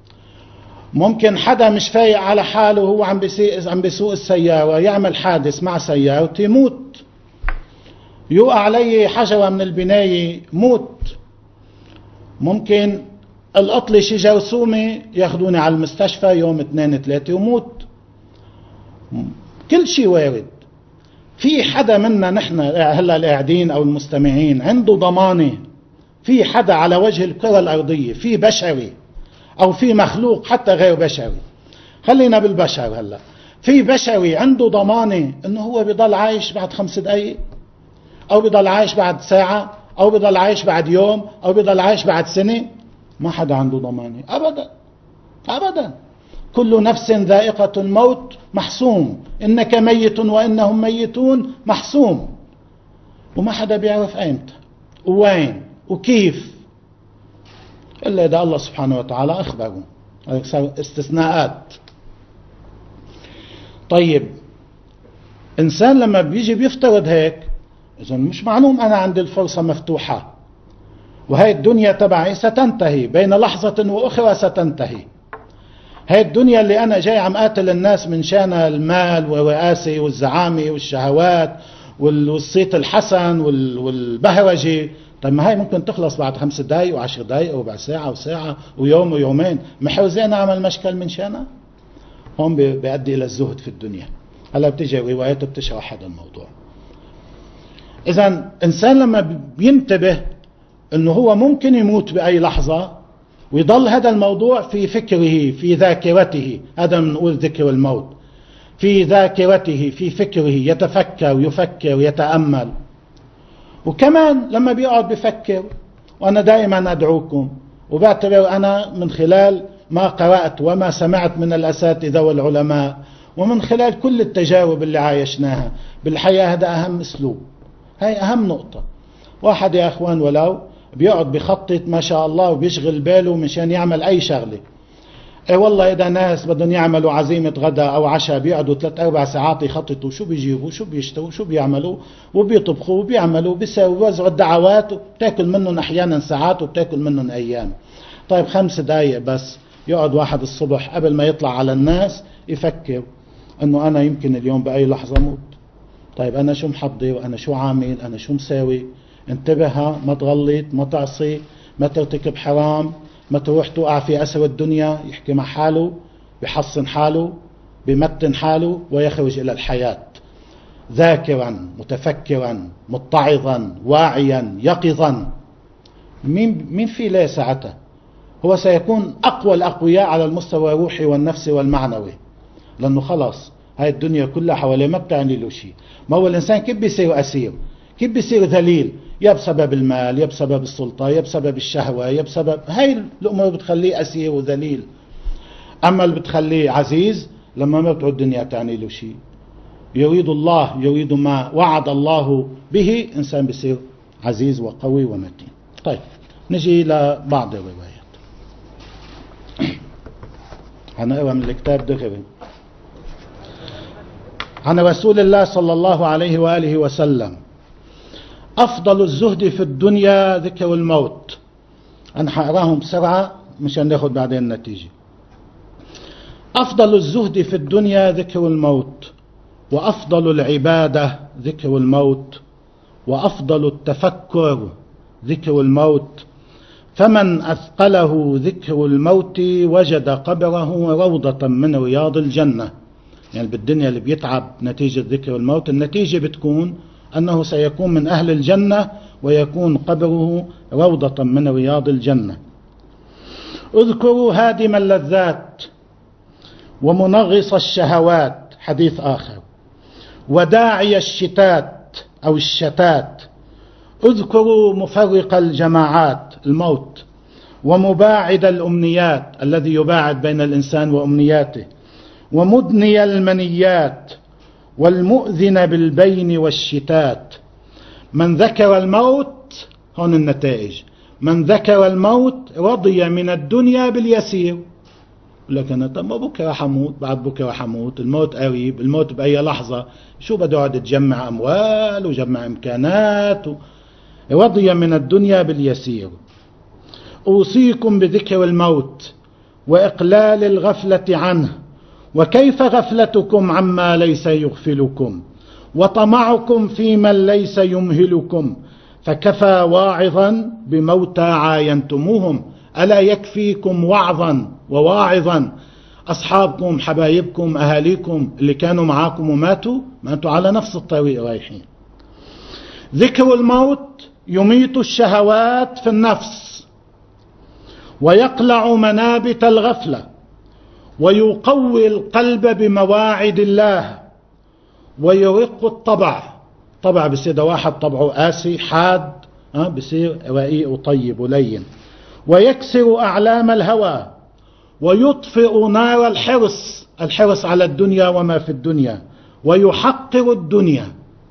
ممكن حدا مش فايق على حاله وهو عم بيسوق عم بيسوق السيارة يعمل حادث مع سيارته يموت. يوقع علي حجرة من البناية موت. ممكن القطلة شي جرثومة ياخدوني على المستشفى يوم اثنين ثلاثة وموت. كل شيء وارد. في حدا منا نحن هلا القاعدين او المستمعين عنده ضمانة؟ في حدا على وجه الكرة الارضية، في بشري او في مخلوق حتى غير بشري، خلينا بالبشر هلا، في بشري عنده ضمانة انه هو بيضل عايش بعد خمس دقايق، او بيضل عايش بعد ساعة، او بيضل عايش بعد يوم، او بيضل عايش بعد سنة؟ ما حدا عنده ضمانة ابدا ابدا. كل نفس ذائقة الموت محسوم، إنك ميت وإنهم ميتون محسوم. وما حدا بيعرف أيمتى ووين وكيف إلا إذا الله سبحانه وتعالى أخبره. استثناءات. طيب إنسان لما بيجي بيفترض هيك، إذن مش معلوم أنا عندي الفرصة مفتوحة، وهي الدنيا تبعي ستنتهي بين لحظة وأخرى ستنتهي. هاي الدنيا اللي أنا جاي عم قاتل الناس من شان المال والرئاسة والزعامة والشهوات والصيت الحسن والبهرجة، طيب ما هاي ممكن تخلص بعد خمس دقايق وعشر دقايق وربع ساعة وساعة ويوم ويومين. محوزين أعمل مشكل من شانها؟ هون بيؤدي إلى الزهد في الدنيا. هلا بتجي روايات بتشرح هذا الموضوع. إذن إنسان لما بينتبه إنه هو ممكن يموت بأي لحظة، ويضل هذا الموضوع في فكره في ذاكرته، هذا بنقول ذكر الموت، في ذاكرته في فكره، يتفكر يفكر يتأمل. وكمان لما بيقعد بفكر، وأنا دائما أدعوكم وبعتبر أنا من خلال ما قرأت وما سمعت من الأساتذة والعلماء ومن خلال كل التجارب اللي عايشناها بالحياة، هذا أهم أسلوب، هاي أهم نقطة. واحد يا أخوان ولو بيقعد بخطط ما شاء الله وبيشغل باله مشان يعمل أي شغلة. اي والله إذا ناس بدهم يعملوا عزيمة غداء أو عشاء بيقعدوا ثلاث أربع ساعات يخططوا شو بيجيبوا شو بيشتروا شو بيعملوا وبيطبخوا وبيعملوا بيساووا بيوزعوا الدعوات، وبتاكل منهم أحيانا ساعات وبتاكل منهم أيام. طيب خمس دقايق بس يقعد واحد الصبح قبل ما يطلع على الناس يفكر إنه أنا يمكن اليوم بأي لحظة موت. طيب أنا شو محضر وأنا شو عامل أنا شو مساوي؟ انتبه، ما تغلط، ما تعصي، ما ترتكب حرام، ما تروح توقع في أسر الدنيا. يحكي مع حاله، بيحصن حاله، بيمتن حاله، ويخرج إلى الحياة ذاكرا متفكرا متعظا واعيا يقظا. مين مين في ليه ساعته؟ هو سيكون أقوى الأقوياء على المستوى الروحي والنفسي والمعنوي، لأنه خلاص هاي الدنيا كلها حواليه ما بتعني له شيء. ما هو الإنسان كيف بيصير أسير؟ كيف بيصير ذليل؟ يا بسبب المال، يا بسبب السلطة، يا بسبب الشهوة، يا بسبب هاي الأمور بتخليه أسير وذليل. أما اللي بتخليه عزيز لما ما بتعود الدنيا تعني له شيء، يريد الله، يريد ما وعد الله به، إنسان بيصير عزيز وقوي ومتين. طيب نجي لبعض الروايات. هنقرأ من الكتاب دغري. عن رسول الله صلى الله عليه وآله وسلم: أفضل الزهد في الدنيا ذكر الموت. أنا حقراهم بسرعة مشان ناخد بعدين النتيجة. أفضل الزهد في الدنيا ذكر الموت، وأفضل العبادة ذكر الموت، وأفضل التفكر ذكر الموت، فمن أثقله ذكر الموت وجد قبره روضة من رياض الجنة. يعني بالدنيا اللي بيتعب نتيجة ذكر الموت، النتيجة بتكون أنه سيكون من أهل الجنة ويكون قبره روضة من رياض الجنة. اذكروا هادم اللذات ومنغص الشهوات، حديث آخر، وداعي الشتات أو الشتات. اذكروا مفرق الجماعات، الموت، ومباعد الأمنيات، الذي يباعد بين الإنسان وأمنياته، ومدني المنيات، والمؤذن بالبين والشتات. من ذكر الموت، هون النتائج، من ذكر الموت رضي من الدنيا باليسير. لكن طب ما بكره حموت، بعد بكره حموت، الموت قريب، الموت بأي لحظة، شو بده يقعد تجمع أموال وجمع إمكانات و... رضي من الدنيا باليسير. أوصيكم بذكر الموت وإقلال الغفلة عنه، وكيف غفلتكم عما ليس يغفلكم، وطمعكم في من ليس يمهلكم، فكفى واعظا بموتى عاينتموهم. ألا يكفيكم وعظا وواعظا أصحابكم، حبايبكم، أهاليكم اللي كانوا معاكم وماتوا؟ ما أنتوا على نفس الطريق رايحين. ذكر الموت يميت الشهوات في النفس، ويقلع منابت الغفلة، ويقوي القلب بمواعد الله، ويرق الطبع. طبع بصير واحد طبعه قاسي حاد، ها بصير رقيق وطيب ولين. ويكسر أعلام الهوى، ويطفئ نار الحرص، الحرص على الدنيا وما في الدنيا، ويحقر الدنيا.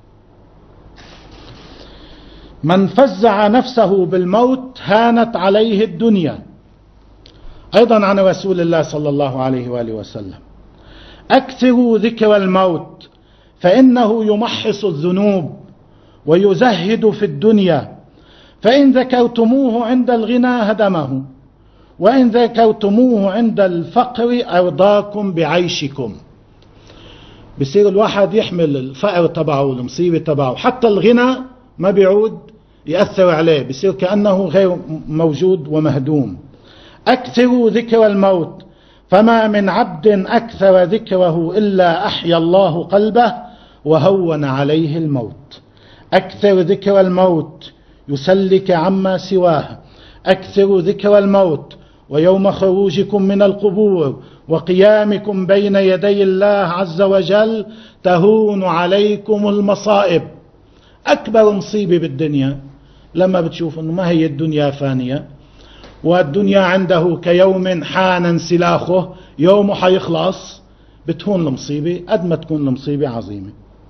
من فزع نفسه بالموت هانت عليه الدنيا. أيضا عن رسول الله صلى الله عليه وآله وسلم: أكثروا ذكر الموت فإنه يمحص الذنوب ويزهد في الدنيا، فإن ذكرتموه عند الغنى هدمه، وإن ذكرتموه عند الفقر أرضاكم بعيشكم. بصير الواحد يحمل الفقر تبعه والمصيبة تبعه، حتى الغنى ما بيعود يأثر عليه، بصير كأنه غير موجود ومهدوم. أكثروا ذكر الموت، فما من عبد أكثر ذكره إلا أحيا الله قلبه وهون عليه الموت. أكثر ذكر الموت يسلك عما سواه. أكثروا ذكر الموت، ويوم خروجكم من القبور وقيامكم بين يدي الله عز وجل تهون عليكم المصائب. أكبر مصيبة بالدنيا لما بتشوف أنه ما هي الدنيا فانية، والدنيا عنده كيوم حان انسلاخه، يومه حيخلص، بتهون المصيبة قد ما تكون المصيبة عظيمة.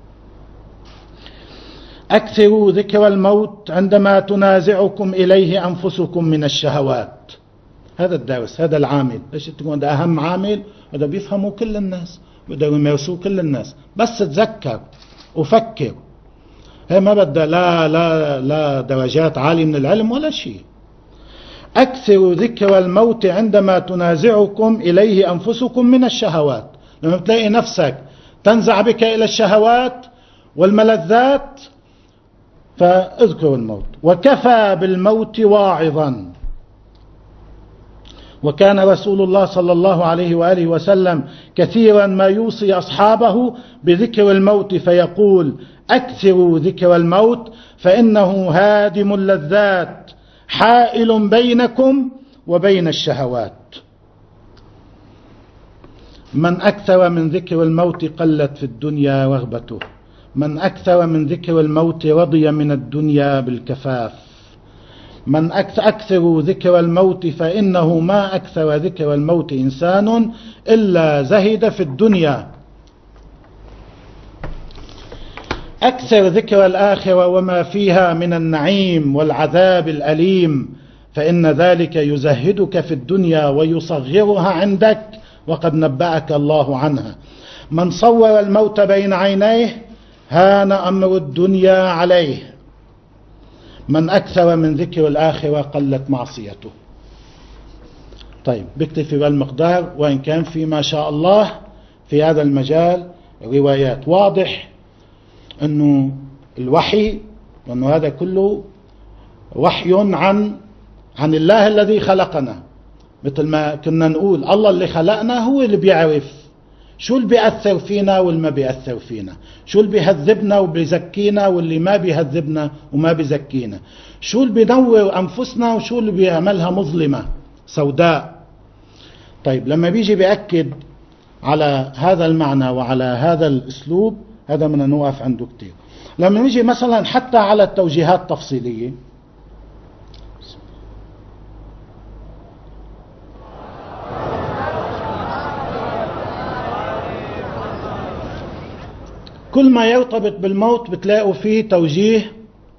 أكثروا ذكر الموت عندما تنازعكم إليه أنفسكم من الشهوات. هذا الدرس، هذا العامل، ليش تكون ده أهم عامل، هذا بيفهموا كل الناس، بدأوا يمارسوه كل الناس، بس تذكر وفكر. هي ما بدها لا لا لا درجات عالية من العلم ولا شيء. أكثروا ذكر الموت عندما تنازعكم إليه أنفسكم من الشهوات. لما تلاقي نفسك تنزع بك إلى الشهوات والملذات فاذكر الموت. وكفى بالموت واعظا. وكان رسول الله صلى الله عليه وآله وسلم كثيرا ما يوصي أصحابه بذكر الموت، فيقول: أكثروا ذكر الموت فإنه هادم اللذات، حائل بينكم وبين الشهوات. من أكثر من ذكر الموت قلت في الدنيا رغبته. من أكثر من ذكر الموت رضي من الدنيا بالكفاف. من أكثر ذكر الموت فإنه ما أكثر ذكر الموت إنسان إلا زهد في الدنيا. أكثر ذكر الآخرة وما فيها من النعيم والعذاب الأليم، فإن ذلك يزهدك في الدنيا ويصغرها عندك، وقد نبأك الله عنها. من صور الموت بين عينيه هان أمر الدنيا عليه. من أكثر من ذكر الآخرة قلت معصيته. طيب بكتفي بالمقدار، وإن كان في ما شاء الله في هذا المجال روايات. واضح أنه الوحي، وأنه هذا كله وحي عن عن الله الذي خلقنا. مثل ما كنا نقول الله اللي خلقنا هو اللي بيعرف شو اللي بيأثر فينا واللي ما بيأثر فينا، شو اللي بيهذبنا وبيزكينا واللي ما بيهذبنا وما بيزكينا، شو اللي بينور أنفسنا وشو اللي بيعملها مظلمة سوداء. طيب لما بيجي بيأكد على هذا المعنى وعلى هذا الأسلوب، هذا من نوقف عنده كتير. لما نيجي مثلا حتى على التوجيهات التفصيلية، كل ما يرتبط بالموت بتلاقوا فيه توجيه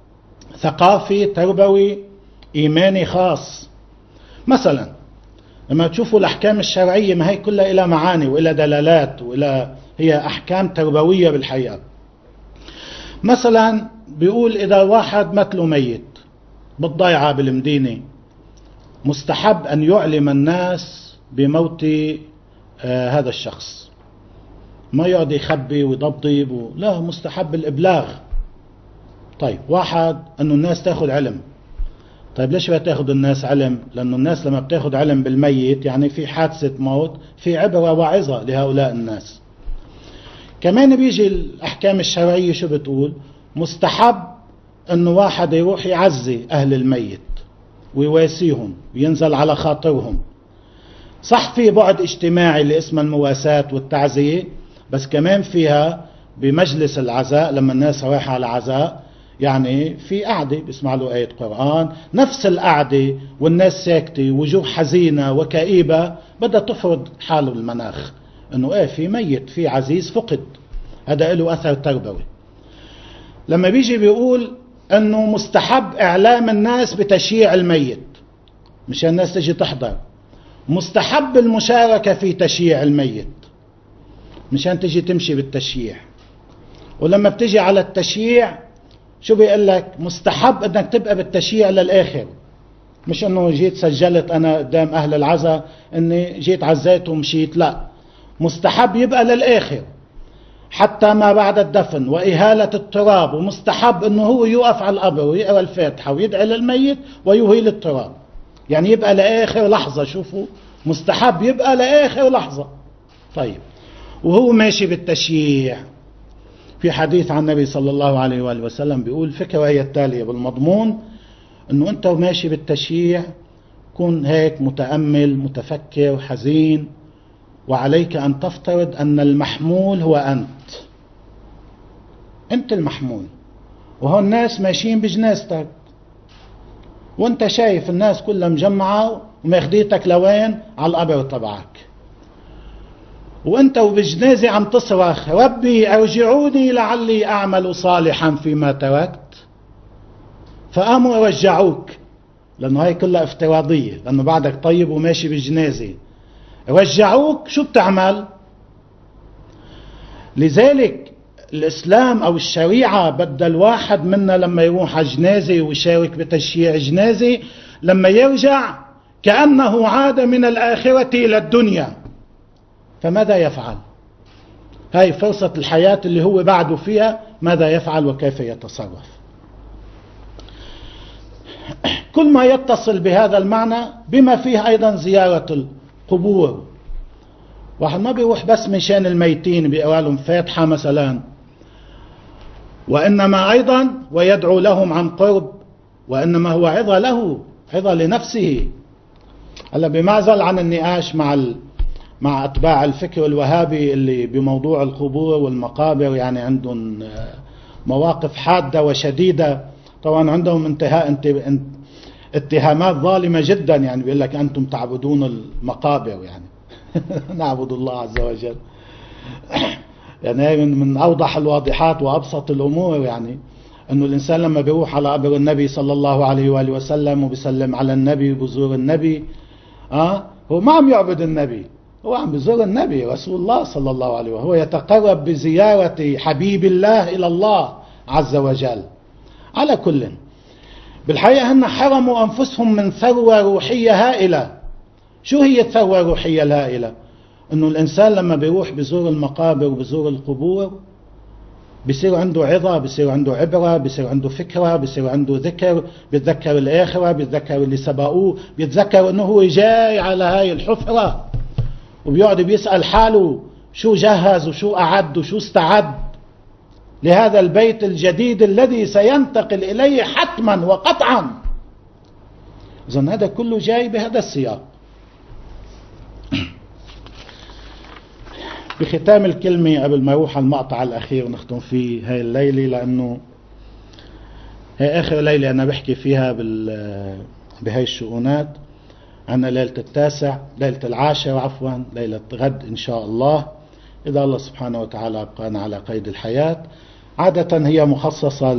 ثقافي تربوي إيماني خاص. مثلا لما تشوفوا الأحكام الشرعية، ما هي كلها إلى معاني وإلى دلالات وإلى هي أحكام تربوية بالحقيقة. مثلا بيقول إذا واحد مثله ميت بالضيعة بالمدينة، مستحب أن يعلم الناس بموت آه هذا الشخص، ما يقعد يخبي ويضبضب و... لا، مستحب الإبلاغ. طيب واحد أنه الناس تأخذ علم. طيب ليش بتاخذ الناس علم؟ لأنه الناس لما بتاخذ علم بالميت يعني في حادثة موت، في عبرة وعظة لهؤلاء الناس. كمان بيجي الأحكام الشرعية شو بتقول؟ مستحب أنه واحد يروح يعزي أهل الميت ويواسيهم وينزل على خاطرهم. صح في بعد اجتماعي اللي اسمه المواساة والتعزية، بس كمان فيها بمجلس العزاء لما الناس رايحة على عزاء، يعني في قعدة بيسمع له آية قرآن، نفس القعدة والناس ساكتة وجوه حزينة وكئيبة بدها تفرض حاله المناخ انه ايه في ميت، في عزيز فقد. هذا له اثر تربوي. لما بيجي بيقول انه مستحب اعلام الناس بتشييع الميت مشان الناس تجي تحضر، مستحب المشاركة في تشييع الميت مشان تجي تمشي بالتشييع. ولما بتجي على التشييع شو بيقول لك؟ مستحب انك تبقى بالتشييع للاخر، مش انه جيت سجلت انا قدام اهل العزاء اني جيت عزيت ومشيت، لا، مستحب يبقى للاخر حتى ما بعد الدفن وإهالة التراب. ومستحب انه هو يوقف على القبر ويقرأ الفاتحة ويدعي للميت ويهيل التراب، يعني يبقى لآخر لحظة. شوفوا، مستحب يبقى لآخر لحظة. طيب وهو ماشي بالتشييع، في حديث عن النبي صلى الله عليه وآله وسلم بيقول فكرة هي التالية بالمضمون، انه انت وماشي بالتشييع كن هيك متأمل متفكر حزين، وعليك ان تفترض ان المحمول هو انت انت المحمول، وهو الناس ماشيين بجنازتك، وانت شايف الناس كلها مجمعة وماخديتك لوين؟ على القبر تبعك، وانت وبجنازة عم تصرخ ربي ارجعوني لعلي اعمل صالحا فيما تركت، فقاموا يرجعوك، لانه هاي كلها افتراضية، لانه بعدك طيب وماشي بجنازة، رجعوك، شو بتعمل؟ لذلك الإسلام أو الشريعة بدها الواحد منا لما يروح على جنازة ويشارك بتشييع جنازة، لما يرجع كأنه عاد من الآخرة إلى الدنيا. فماذا يفعل؟ هاي فرصة الحياة اللي هو بعده فيها، ماذا يفعل وكيف يتصرف؟ كل ما يتصل بهذا المعنى، بما فيه أيضا زيارة القبور. واحد ما بيروح بس مشان الميتين بيقرأ لهم فاتحة مثلا، وإنما أيضا ويدعو لهم عن قرب، وإنما هو عظة له، عظة لنفسه. هلا بمعزل عن النقاش مع ال... مع أتباع الفكر الوهابي اللي بموضوع القبور والمقابر يعني عندهم مواقف حادة وشديدة. طبعا عندهم انتهاء اتهامات ظالمة جدا، يعني بيقول لك أنتم تعبدون المقابر، يعني نعبد الله عز وجل. يعني من أوضح الواضحات وأبسط الأمور، يعني أنه الإنسان لما بيروح على قبر النبي صلى الله عليه وآله وسلم وبيسلم على النبي وبزور النبي، آه هو ما عم يعبد النبي، هو عم بزور النبي رسول الله صلى الله عليه وسلم، هو يتقرب بزيارة حبيب الله إلى الله عز وجل. على كل، بالحقيقة هن حرموا أنفسهم من ثروة روحية هائلة. شو هي الثروة الروحية الهائلة؟ أنه الإنسان لما بيروح بزور المقابر وبزور القبور بيصير عنده عظة، بيصير عنده عبرة، بيصير عنده فكرة، بيصير عنده ذكر، بيتذكر الآخرة، بيتذكر اللي سبقوه، بيتذكر أنه هو جاي على هاي الحفرة، وبيقعد بيسأل حاله شو جهز وشو أعد وشو استعد لهذا البيت الجديد الذي سينتقل إليه حتما وقطعا. إذن هذا كله جاي بهذا السياق. بختام الكلمة قبل ما يروح المقطع الأخير ونختم فيه هاي الليلة، لأنه هي آخر ليلة أنا بحكي فيها بهاي الشؤونات، عنا ليلة التاسع، ليلة العاشر عفوا، ليلة غد إن شاء الله إذا الله سبحانه وتعالى أبقانا على قيد الحياة. عادة هي مخصصة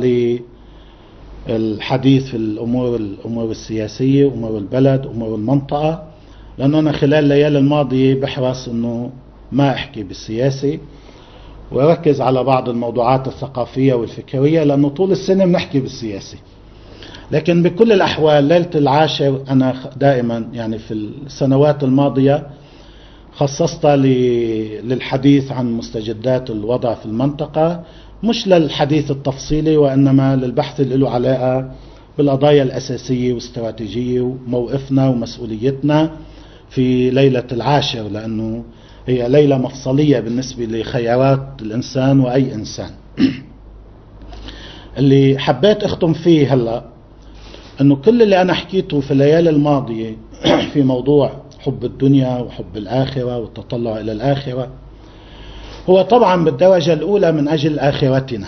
للحديث في الأمور الأمور السياسية، أمور البلد، أمور المنطقة، لأنه أنا خلال الليالي الماضية بحرص أنه ما أحكي بالسياسي وأركز على بعض الموضوعات الثقافية والفكرية، لأنه طول السنة بنحكي بالسياسي. لكن بكل الأحوال ليلة العاشر أنا دائما يعني في السنوات الماضية خصصتها للحديث عن مستجدات الوضع في المنطقة، مش للحديث التفصيلي وإنما للبحث اللي له علاقة بالقضايا الأساسية والاستراتيجية وموقفنا ومسؤوليتنا في ليلة العاشر، لأنه هي ليلة مفصلية بالنسبة لخيارات الإنسان وأي إنسان. اللي حبيت أختم فيه هلأ أنه كل اللي أنا حكيته في الليالي الماضية في موضوع حب الدنيا وحب الآخرة والتطلع إلى الآخرة هو طبعا بالدرجة الأولى من أجل آخرتنا،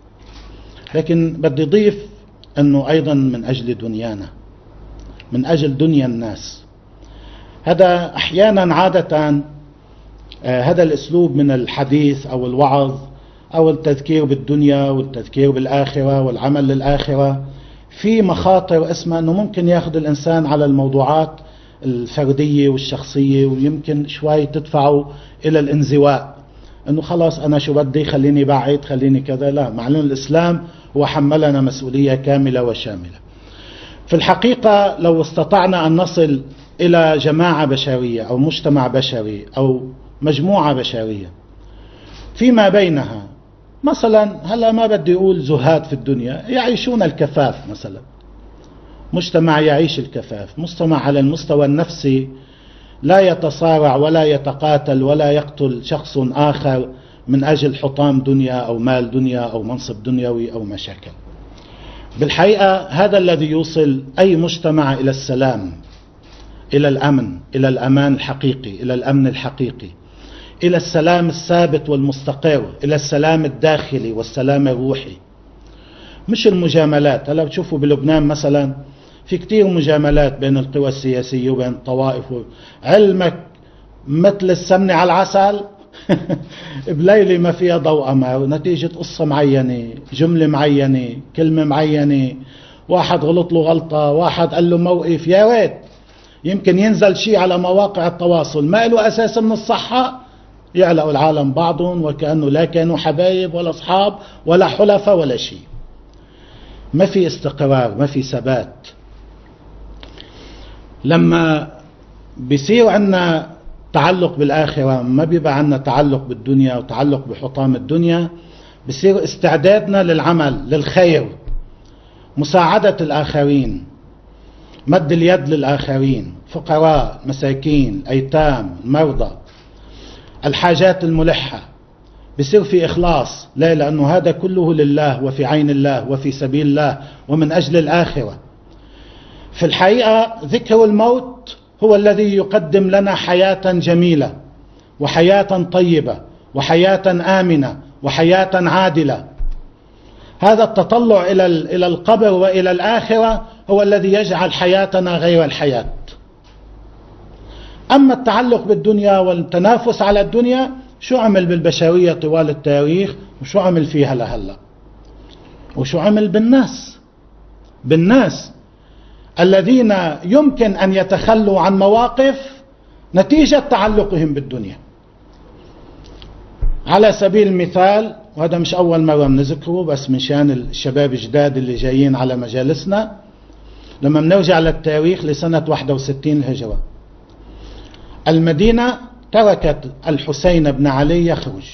لكن بدي أضيف أنه أيضا من أجل دنيانا، من أجل دنيا الناس. هذا أحيانا عادة آه هذا الأسلوب من الحديث أو الوعظ أو التذكير بالدنيا والتذكير بالآخرة والعمل للآخرة في مخاطر اسمها أنه ممكن يأخذ الإنسان على الموضوعات الفردية والشخصية، ويمكن شوي تدفعه إلى الانزواء، أنه خلاص أنا شو بدي، خليني بعيد، خليني كذا. لا، معلوم الإسلام هو حملنا مسؤولية كاملة وشاملة. في الحقيقة لو استطعنا أن نصل إلى جماعة بشرية أو مجتمع بشري أو مجموعة بشرية فيما بينها، مثلا هلا ما بدي أقول زهاد في الدنيا، يعيشون الكفاف، مثلا مجتمع يعيش الكفاف، مجتمع على المستوى النفسي لا يتصارع ولا يتقاتل ولا يقتل شخص آخر من أجل حطام دنيا أو مال دنيا أو منصب دنيوي أو مشاكل. بالحقيقة هذا الذي يوصل أي مجتمع إلى السلام، إلى الأمن، إلى الأمان الحقيقي، إلى الأمن الحقيقي، إلى السلام الثابت والمستقر، إلى السلام الداخلي والسلام الروحي، مش المجاملات. هلا بتشوفوا بلبنان مثلا في كتير مجاملات بين القوى السياسية وبين الطوائف، علمك مثل السمنة على العسل بليلة ما فيها ضوء قمر، نتيجة قصة معينة، جملة معينة، كلمة معينة، واحد غلط له غلطة، واحد قال له موقف، يا ريت يمكن ينزل شيء على مواقع التواصل ما له أساس من الصحة، يعلقوا العالم بعضهم وكأنه لا كانوا حبايب ولا أصحاب ولا حلفاء ولا شيء. ما في استقرار، ما في ثبات. لما بيصير عندنا تعلق بالآخرة، ما بيبقى عندنا تعلق بالدنيا وتعلق بحطام الدنيا، بيصير استعدادنا للعمل للخير، مساعدة الآخرين، مد اليد للآخرين، فقراء، مساكين، أيتام، مرضى، الحاجات الملحة، بيصير في إخلاص. لا، لأنه هذا كله لله وفي عين الله وفي سبيل الله ومن أجل الآخرة. في الحقيقة ذكر الموت هو الذي يقدم لنا حياة جميلة وحياة طيبة وحياة آمنة وحياة عادلة. هذا التطلع إلى إلى القبر وإلى الآخرة هو الذي يجعل حياتنا غير الحياة. أما التعلق بالدنيا والتنافس على الدنيا، شو عمل بالبشرية طوال التاريخ، وشو عمل فيها لهلا، وشو عمل بالناس بالناس الذين يمكن أن يتخلوا عن مواقف نتيجة تعلقهم بالدنيا. على سبيل المثال، وهذا مش أول مرة نذكره بس من شان الشباب الجداد اللي جايين على مجالسنا، لما بنرجع للتاريخ لسنة واحد وستين الهجرة، المدينة تركت الحسين بن علي يخرج،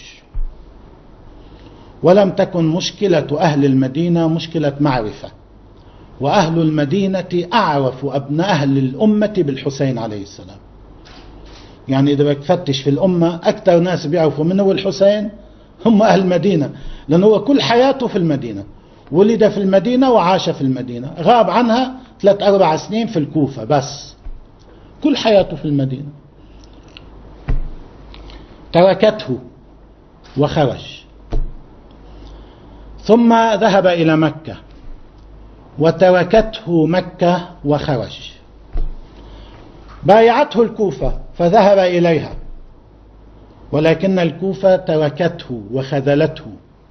ولم تكن مشكلة أهل المدينة مشكلة معرفة، وأهل المدينة أعرف أبناء أهل الأمة بالحسين عليه السلام. يعني إذا بدك تفتش في الأمة أكثر ناس بيعرفوا منه والحسين هم أهل المدينة، لأنه هو كل حياته في المدينة، ولد في المدينة وعاش في المدينة، غاب عنها ثلاث أربع سنين في الكوفة بس، كل حياته في المدينة. تركته وخرج، ثم ذهب إلى مكة، وتركته مكة وخرج. بايعته الكوفة فذهب إليها، ولكن الكوفة تركته وخذلته،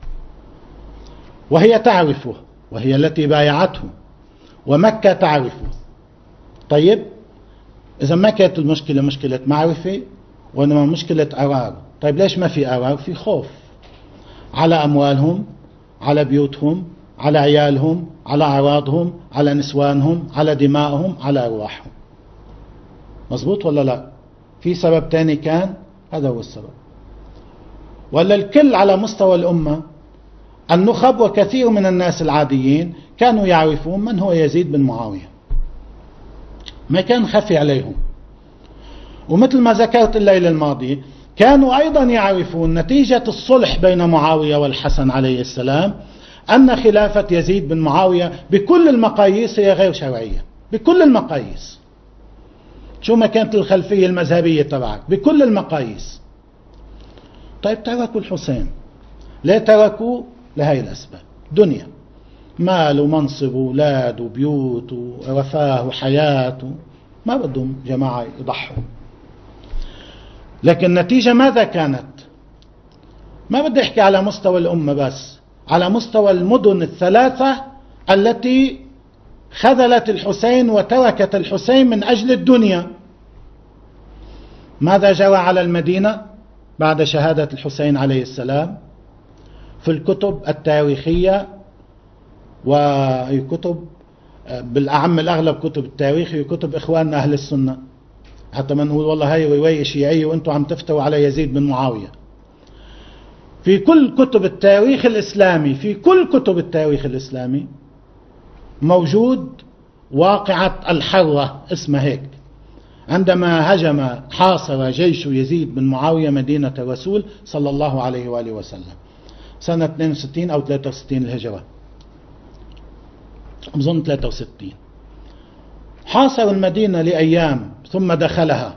وهي تعرفه، وهي التي بايعته، ومكة تعرفه. طيب إذا ما كانت المشكلة مشكلة معرفة وإنما مشكلة قرار، طيب ليش ما في قرار؟ في خوف على أموالهم، على بيوتهم، على عيالهم، على أعراضهم، على نسوانهم، على دمائهم، على أرواحهم. مظبوط ولا لا؟ في سبب تاني كان؟ هذا هو السبب. ولا الكل على مستوى الأمة، النخب وكثير من الناس العاديين كانوا يعرفون من هو يزيد بن معاوية، ما كان خفي عليهم. ومثل ما ذكرت الليلة الماضية، كانوا أيضا يعرفون نتيجة الصلح بين معاوية والحسن عليه السلام أن خلافة يزيد بن معاوية بكل المقاييس هي غير شرعية، بكل المقاييس، شو ما كانت الخلفية المذهبية تبعك، بكل المقاييس. طيب تركوا الحسين، ليه تركوا؟ لهي الأسباب، دنيا، مال ومنصب وأولاد وبيوت ورفاه وحياة، ما بدهم جماعة يضحوا. لكن النتيجة ماذا كانت؟ ما بدي أحكي على مستوى الأمة بس، على مستوى المدن الثلاثة التي خذلت الحسين وتركت الحسين من أجل الدنيا. ماذا جرى على المدينة بعد شهادة الحسين عليه السلام؟ في الكتب التاريخية، وكتب بالأعم الأغلب كتب التاريخ هي كتب إخواننا أهل السنة، حتى ما نقول والله هاي رواية شيعية وأنتم عم تفتوا على يزيد بن معاوية. في كل كتب التاريخ الإسلامي، في كل كتب التاريخ الإسلامي موجود واقعة الحرة، اسمها هيك، عندما هجم حاصر جيش يزيد بن معاوية مدينة الرسول صلى الله عليه وآله وسلم سنة اثنين وستين أو ثلاثة وستين الهجرة، أظن ثلاثة وستين. حاصر المدينة لأيام ثم دخلها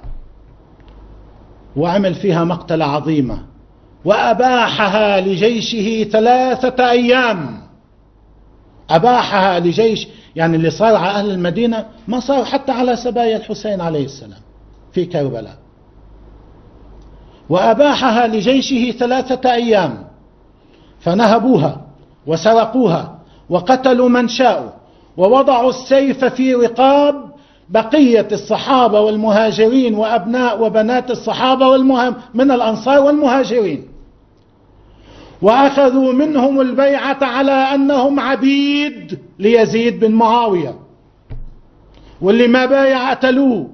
وعمل فيها مقتلة عظيمة، وأباحها لجيشه ثلاثة أيام. أباحها لجيش، يعني اللي صار على أهل المدينة ما صار حتى على سبايا الحسين عليه السلام في كربلاء. وأباحها لجيشه ثلاثة أيام، فنهبوها وسرقوها وقتلوا من شاءوا، ووضعوا السيف في رقاب بقية الصحابة والمهاجرين وأبناء وبنات الصحابة والمهم من الأنصار والمهاجرين، وأخذوا منهم البيعة على أنهم عبيد ليزيد بن معاوية، واللي ما بايع قتلوه.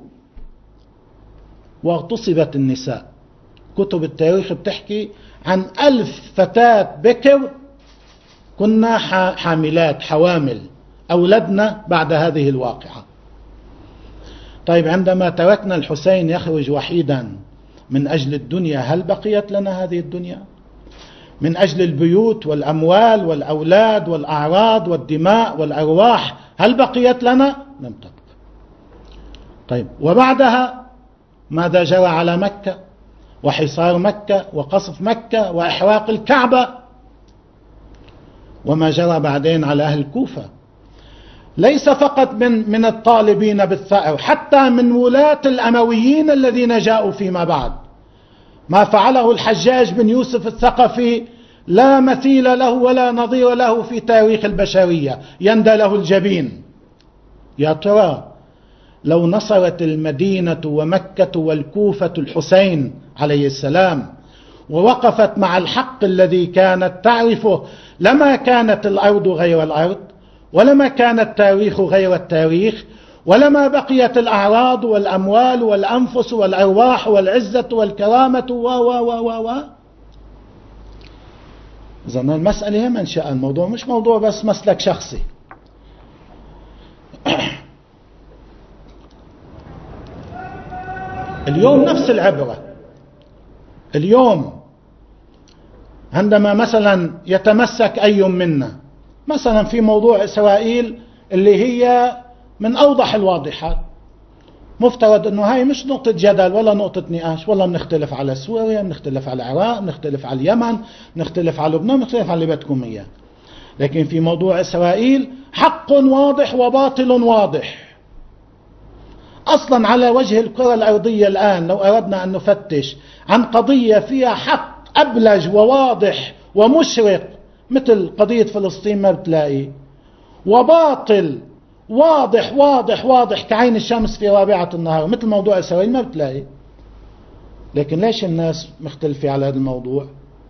واغتصبت النساء. كتب التاريخ بتحكي عن ألف فتاة بكر كنا حاملات حوامل أولدنا بعد هذه الواقعة. طيب عندما تركنا الحسين يخرج وحيدا من أجل الدنيا، هل بقيت لنا هذه الدنيا؟ من أجل البيوت والأموال والأولاد والأعراض والدماء والأرواح، هل بقيت لنا؟ لم تبق. طيب وبعدها ماذا جرى على مكة وحصار مكة وقصف مكة وإحراق الكعبة؟ وما جرى بعدين على أهل الكوفة، ليس فقط من من الطالبين بالثأر، حتى من ولاة الأمويين الذين جاءوا فيما بعد. ما فعله الحجاج بن يوسف الثقفي لا مثيل له ولا نظير له في تاريخ البشرية، يندى له الجبين. يا ترى لو نصرت المدينة ومكة والكوفة الحسين عليه السلام ووقفت مع الحق الذي كانت تعرفه، لما كانت الأرض غير الأرض، ولما كان التاريخ غير التاريخ، ولما بقيت الأعراض والأموال والأنفس والأرواح والعزة والكرامة و و و و و إذن المسألة هي منشأ الموضوع، مش موضوع بس مسلك شخصي. اليوم نفس العبرة. اليوم عندما مثلا يتمسك أي منا مثلا في موضوع إسرائيل اللي هي من أوضح الواضحات، مفترض أنه هاي مش نقطة جدل ولا نقطة نقاش، والله بنختلف على سوريا، بنختلف على العراق، بنختلف على اليمن، بنختلف على لبنان، بنختلف على اللي بدكم إياه. لكن في موضوع إسرائيل حق واضح وباطل واضح. أصلا على وجه الكرة الأرضية الآن لو أردنا أن نفتش عن قضية فيها حق أبلج وواضح ومشرق مثل قضية فلسطين ما بتلاقي، وباطل واضح واضح واضح كعين الشمس في رابعة النهار مثل موضوع إسرائيل ما بتلاقي. لكن ليش الناس مختلفة على هذا الموضوع؟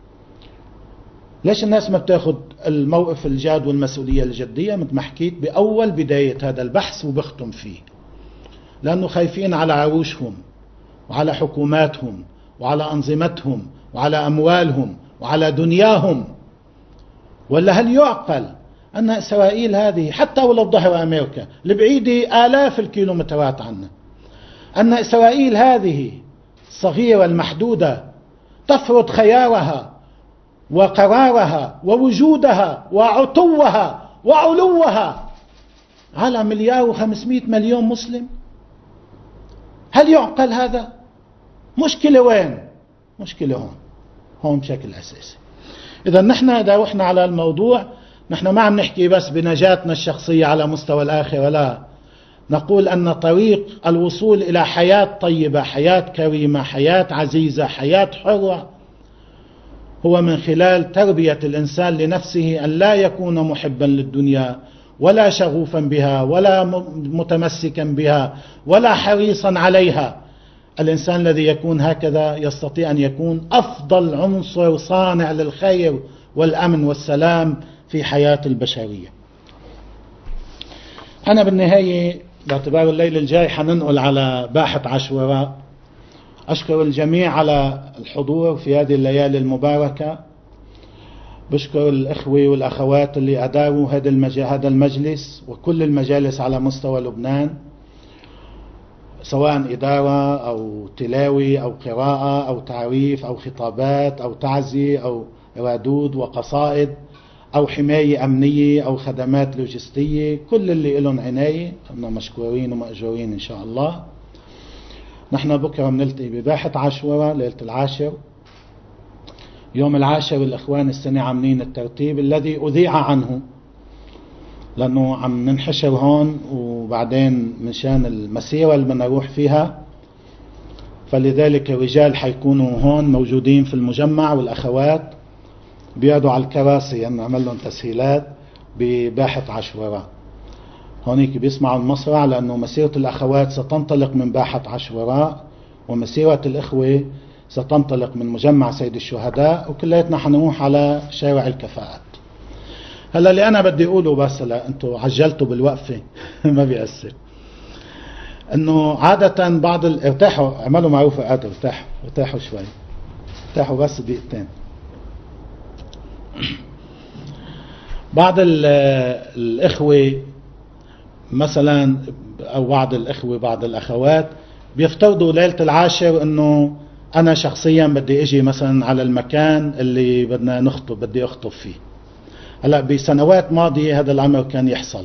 ليش الناس ما بتاخد الموقف الجاد والمسؤولية الجدية مثل ما حكيت بأول بداية هذا البحث وبختم فيه؟ لأنه خايفين على عروشهم وعلى حكوماتهم وعلى أنظمتهم وعلى أموالهم وعلى دنياهم. ولا هل يعقل أن إسرائيل هذه حتى ولو ظهر أمريكا البعيدة آلاف الكيلومترات عنا، أن إسرائيل هذه الصغيرة المحدودة تفرض خيارها وقرارها ووجودها وعتوها وعلوها على مليار وخمسمائة مليون مسلم؟ هل يعقل هذا؟ مشكلة وين؟ مشكلة هون هون بشكل أساسي. إذا نحن إذا رحنا على الموضوع، نحن ما عم نحكي بس بنجاتنا الشخصية على مستوى الآخرة، لا، نقول أن طريق الوصول إلى حياة طيبة، حياة كريمة، حياة عزيزة، حياة حرة، هو من خلال تربية الإنسان لنفسه أن لا يكون محبا للدنيا ولا شغوفا بها ولا متمسكا بها ولا حريصا عليها. الإنسان الذي يكون هكذا يستطيع أن يكون أفضل عنصر صانع للخير والأمن والسلام في حياة البشرية. أنا بالنهاية باعتبار الليل الجاي حننقل على باحة عاشوراء. أشكر الجميع على الحضور في هذه الليالي المباركة. بشكر الإخوة والأخوات اللي أداروا هذا المجلس وكل المجالس على مستوى لبنان، سواء إدارة أو تلاوي أو قراءة أو تعريف أو خطابات أو تعزية أو ردود وقصائد أو حماية أمنية أو خدمات لوجستية، كل اللي لهم عناية هم مشكورين ومأجورين إن شاء الله. نحن بكرة بنلتقي بباحة عاشوراء ليلة العاشر. يوم العاشر الإخوان السنة عاملين الترتيب الذي أذيع عنه، لأنه عم ننحشر هون وبعدين منشان المسيرة اللي بدنا نروح فيها، فلذلك الرجال حيكونوا هون موجودين في المجمع والأخوات بيقعدوا على الكراسي، يعني نعمل لهم تسهيلات بباحة عاشوراء. هونيك بيسمعوا المصرع، لأنه مسيرة الأخوات ستنطلق من باحة عاشوراء ومسيرة الإخوة ستنطلق من مجمع سيد الشهداء، وكلياتنا حنروح على شارع الكفاءات. هلا اللي أنا بدي أقوله بس، هلا أنتوا عجلتوا بالوقفة ما بيأثر، إنه عادة بعض ال... ارتاحوا، عملوا معروف، قادر ارتاحوا ارتاحوا شوي، ارتاحوا بس دقيقتين. بعض الإخوة مثلا أو بعض الإخوة بعض الأخوات بيفترضوا ليلة العاشر إنه أنا شخصيا بدي أجي مثلا على المكان اللي بدنا نخطب، بدي أخطب فيه. هلا بسنوات ماضية هذا الأمر كان يحصل.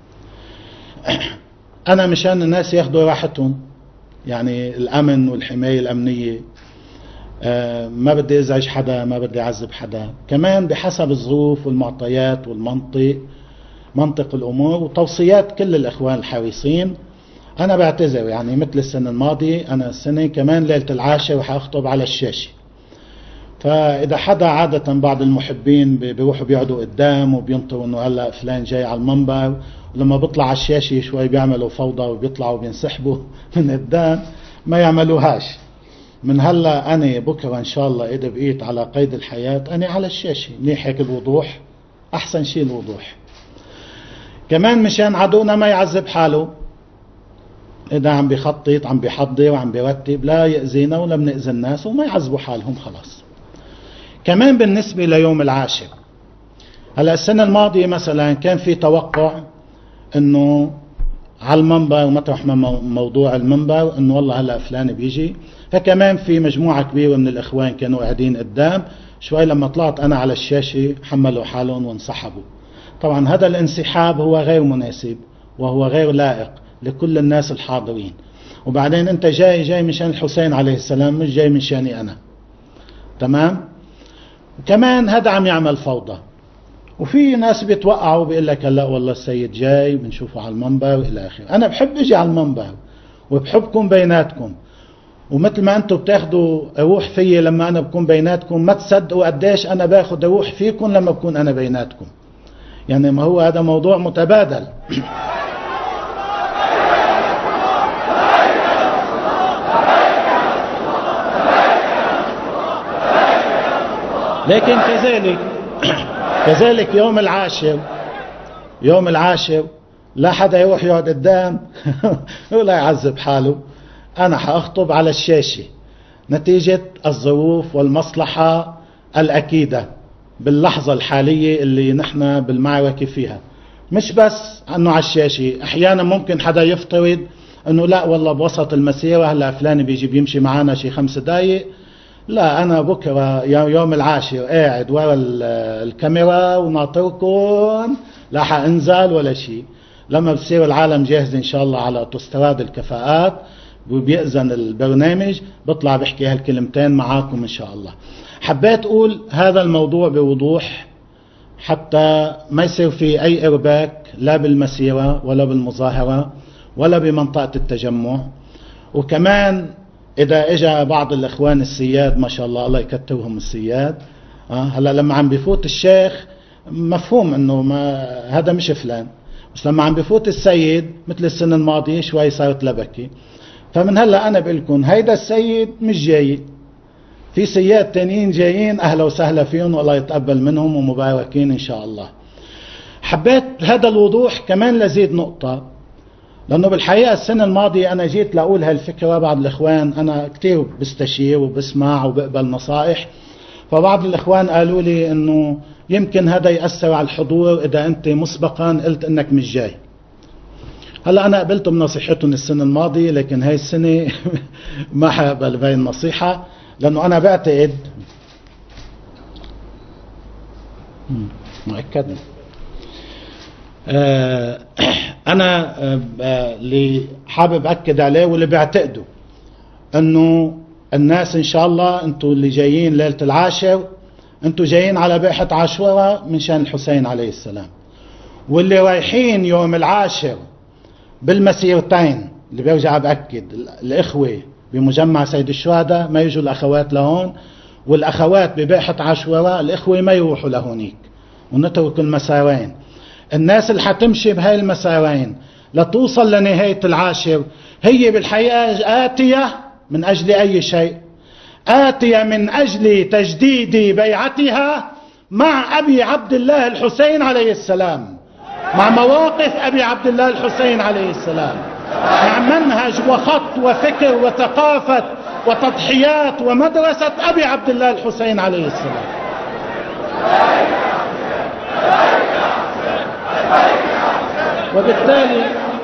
أنا مشان الناس ياخدوا راحتهم، يعني الأمن والحماية الأمنية، ما بدي ازعج حدا، ما بدي اعذب حدا، كمان بحسب الظروف والمعطيات والمنطق، منطق الامور وتوصيات كل الاخوان الحريصين. انا بعتذر يعني مثل السنه الماضيه، انا السنه كمان ليله العاشر وحاخطب على الشاشه، فاذا حدا عاده بعض المحبين بيروحوا بيقعدوا قدام وبينطروا انه هلا فلان جاي على المنبر، ولما بيطلع على الشاشه شوي بيعملوا فوضى وبيطلعوا بينسحبوا من قدام، ما يعملوهاش. من هلا انا بكره ان شاء الله اذا بقيت على قيد الحياه انا على الشاشه، منيح هيك الوضوح، احسن شيء الوضوح. كمان مشان عدونا ما يعذب حاله، اذا عم بيخطط عم بيحضر وعم بيرتب لا يأذينا ولا بنأذي الناس، وما يعذبوا حالهم خلاص. كمان بالنسبة ليوم العاشر، هلا السنة الماضية مثلا كان في توقع انه على المنبر ومطرح ما موضوع المنبر انه والله هلا فلان بيجي، فكمان في مجموعة كبيرة من الاخوان كانوا قاعدين قدام، شوي لما طلعت انا على الشاشة حملوا حالهم وانسحبوا. طبعا هذا الانسحاب هو غير مناسب وهو غير لائق لكل الناس الحاضرين، وبعدين انت جاي جاي مشان الحسين عليه السلام، مش جاي مشاني انا، تمام؟ وكمان هذا عم يعمل فوضى، وفي ناس بيتوقعوا بيقول لك هلا والله السيد جاي بنشوفه على المنبر والى اخره. انا بحب اجي على المنبر وبحبكم بيناتكم، ومثل ما انتم بتاخذوا روح فيي لما انا بكون بيناتكم، ما تصدقوا قديش انا باخذ روح فيكم لما بكون انا بيناتكم. يعني ما هو هذا موضوع متبادل. لكن كذلك كذلك يوم العاشر يوم العاشر لا حدا يروح يقعد قدام ولا يعذب حاله. انا حاخطب على الشاشة نتيجة الظروف والمصلحة الاكيدة باللحظة الحالية اللي نحن بالمعركة فيها. مش بس انه على الشاشة، احيانا ممكن حدا يفترض انه لا والله بوسط المسيرة هلا فلان بيجي بيمشي معنا شي خمس دقايق. لا، انا بكره يوم العاشر قاعد ورا الكاميرا وناطركم، لا حانزل ولا شيء. لما بصير العالم جاهز ان شاء الله على اوتوستراد الكفاءات وبيأذن البرنامج بطلع بحكي هالكلمتين معاكم ان شاء الله. حبيت اقول هذا الموضوع بوضوح حتى ما يصير في اي ارباك لا بالمسيرة ولا بالمظاهرة ولا بمنطقة التجمع. وكمان اذا اجى بعض الاخوان السياد ما شاء الله الله يكترهم السياد، أه هلا لما عم بفوت الشيخ مفهوم انه ما هذا مش فلان، بس لما عم بفوت السيد مثل السنة الماضية شوي صارت لبكي. فمن هلا انا بقول لكم هيدا السيد مش جاي، في سياد تانيين جايين، اهلا وسهلا فيهم والله يتقبل منهم ومباركين ان شاء الله. حبيت هذا الوضوح كمان لزيد نقطة، لأنه بالحقيقة السنة الماضية أنا جيت لأقول هالفكرة، بعض الإخوان أنا كتير بستشير وبسمع وبقبل نصائح، فبعض الإخوان قالوا لي أنه يمكن هذا يأثر على الحضور إذا أنت مسبقا قلت أنك مش جاي. هلأ أنا قبلت بنصيحتهم السنة الماضية، لكن هاي السنة ما حقبل بهاي النصيحة، لأنه أنا بعتقد مؤكد آه أنا اللي حابب أكد عليه واللي بيعتقدوا أنه الناس إن شاء الله أنتوا اللي جايين ليلة العاشر أنتوا جايين على بيحة عاشوراء من شان الحسين عليه السلام، واللي رايحين يوم العاشر بالمسيرتين اللي برجع بأكد الإخوة بمجمع سيد الشهداء ما يجوا الأخوات لهون، والأخوات ببيحة عاشوراء الإخوة ما يروحوا لهونيك، ونترك المسارين. الناس اللي حتمشي بهاي المسارين لتوصل لنهاية العاشر هي بالحقيقة آتية من أجل أي شيء، آتية من أجل تجديد بيعتها مع أبي عبد الله الحسين عليه السلام، مع مواقف أبي عبد الله الحسين عليه السلام، مع منهج وخط وفكر وثقافة وتضحيات ومدرسة أبي عبد الله الحسين عليه السلام. وبالتالي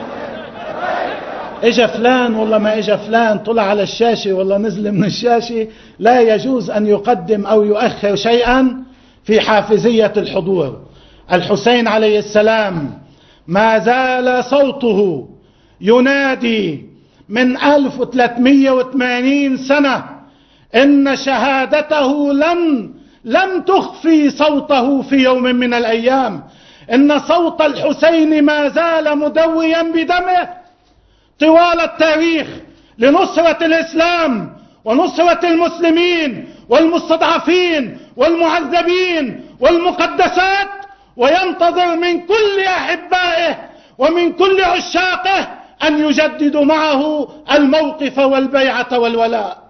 اجا فلان والله ما اجا فلان، طلع على الشاشة والله نزل من الشاشة، لا يجوز ان يقدم او يؤخر شيئا في حافزية الحضور. الحسين عليه السلام ما زال صوته ينادي من ألف وثلاثمئة وثمانين سنة إن شهادته لم لم تخفي صوته في يوم من الأيام. إن صوت الحسين ما زال مدويا بدمه طوال التاريخ لنصرة الإسلام ونصرة المسلمين والمستضعفين والمعذبين والمقدسات، وينتظر من كل أحبائه ومن كل عشاقه أن يجددوا معه الموقف والبيعة والولاء.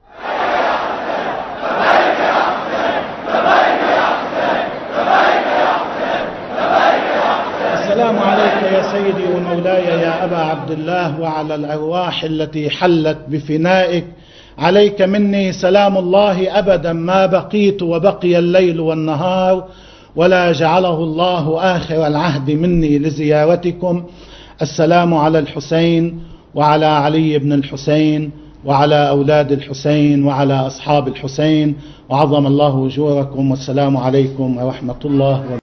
السلام عليك يا سيدي ومولاي يا أبا عبد الله، وعلى الأرواح التي حلت بفنائك. عليك مني سلام الله أبدا ما بقيت وبقي الليل والنهار، ولا جعله الله آخر العهد مني لزيارتكم. السلام على الحسين وعلى علي بن الحسين وعلى أولاد الحسين وعلى أصحاب الحسين، وعظم الله أجوركم، والسلام عليكم ورحمة الله وبركاته.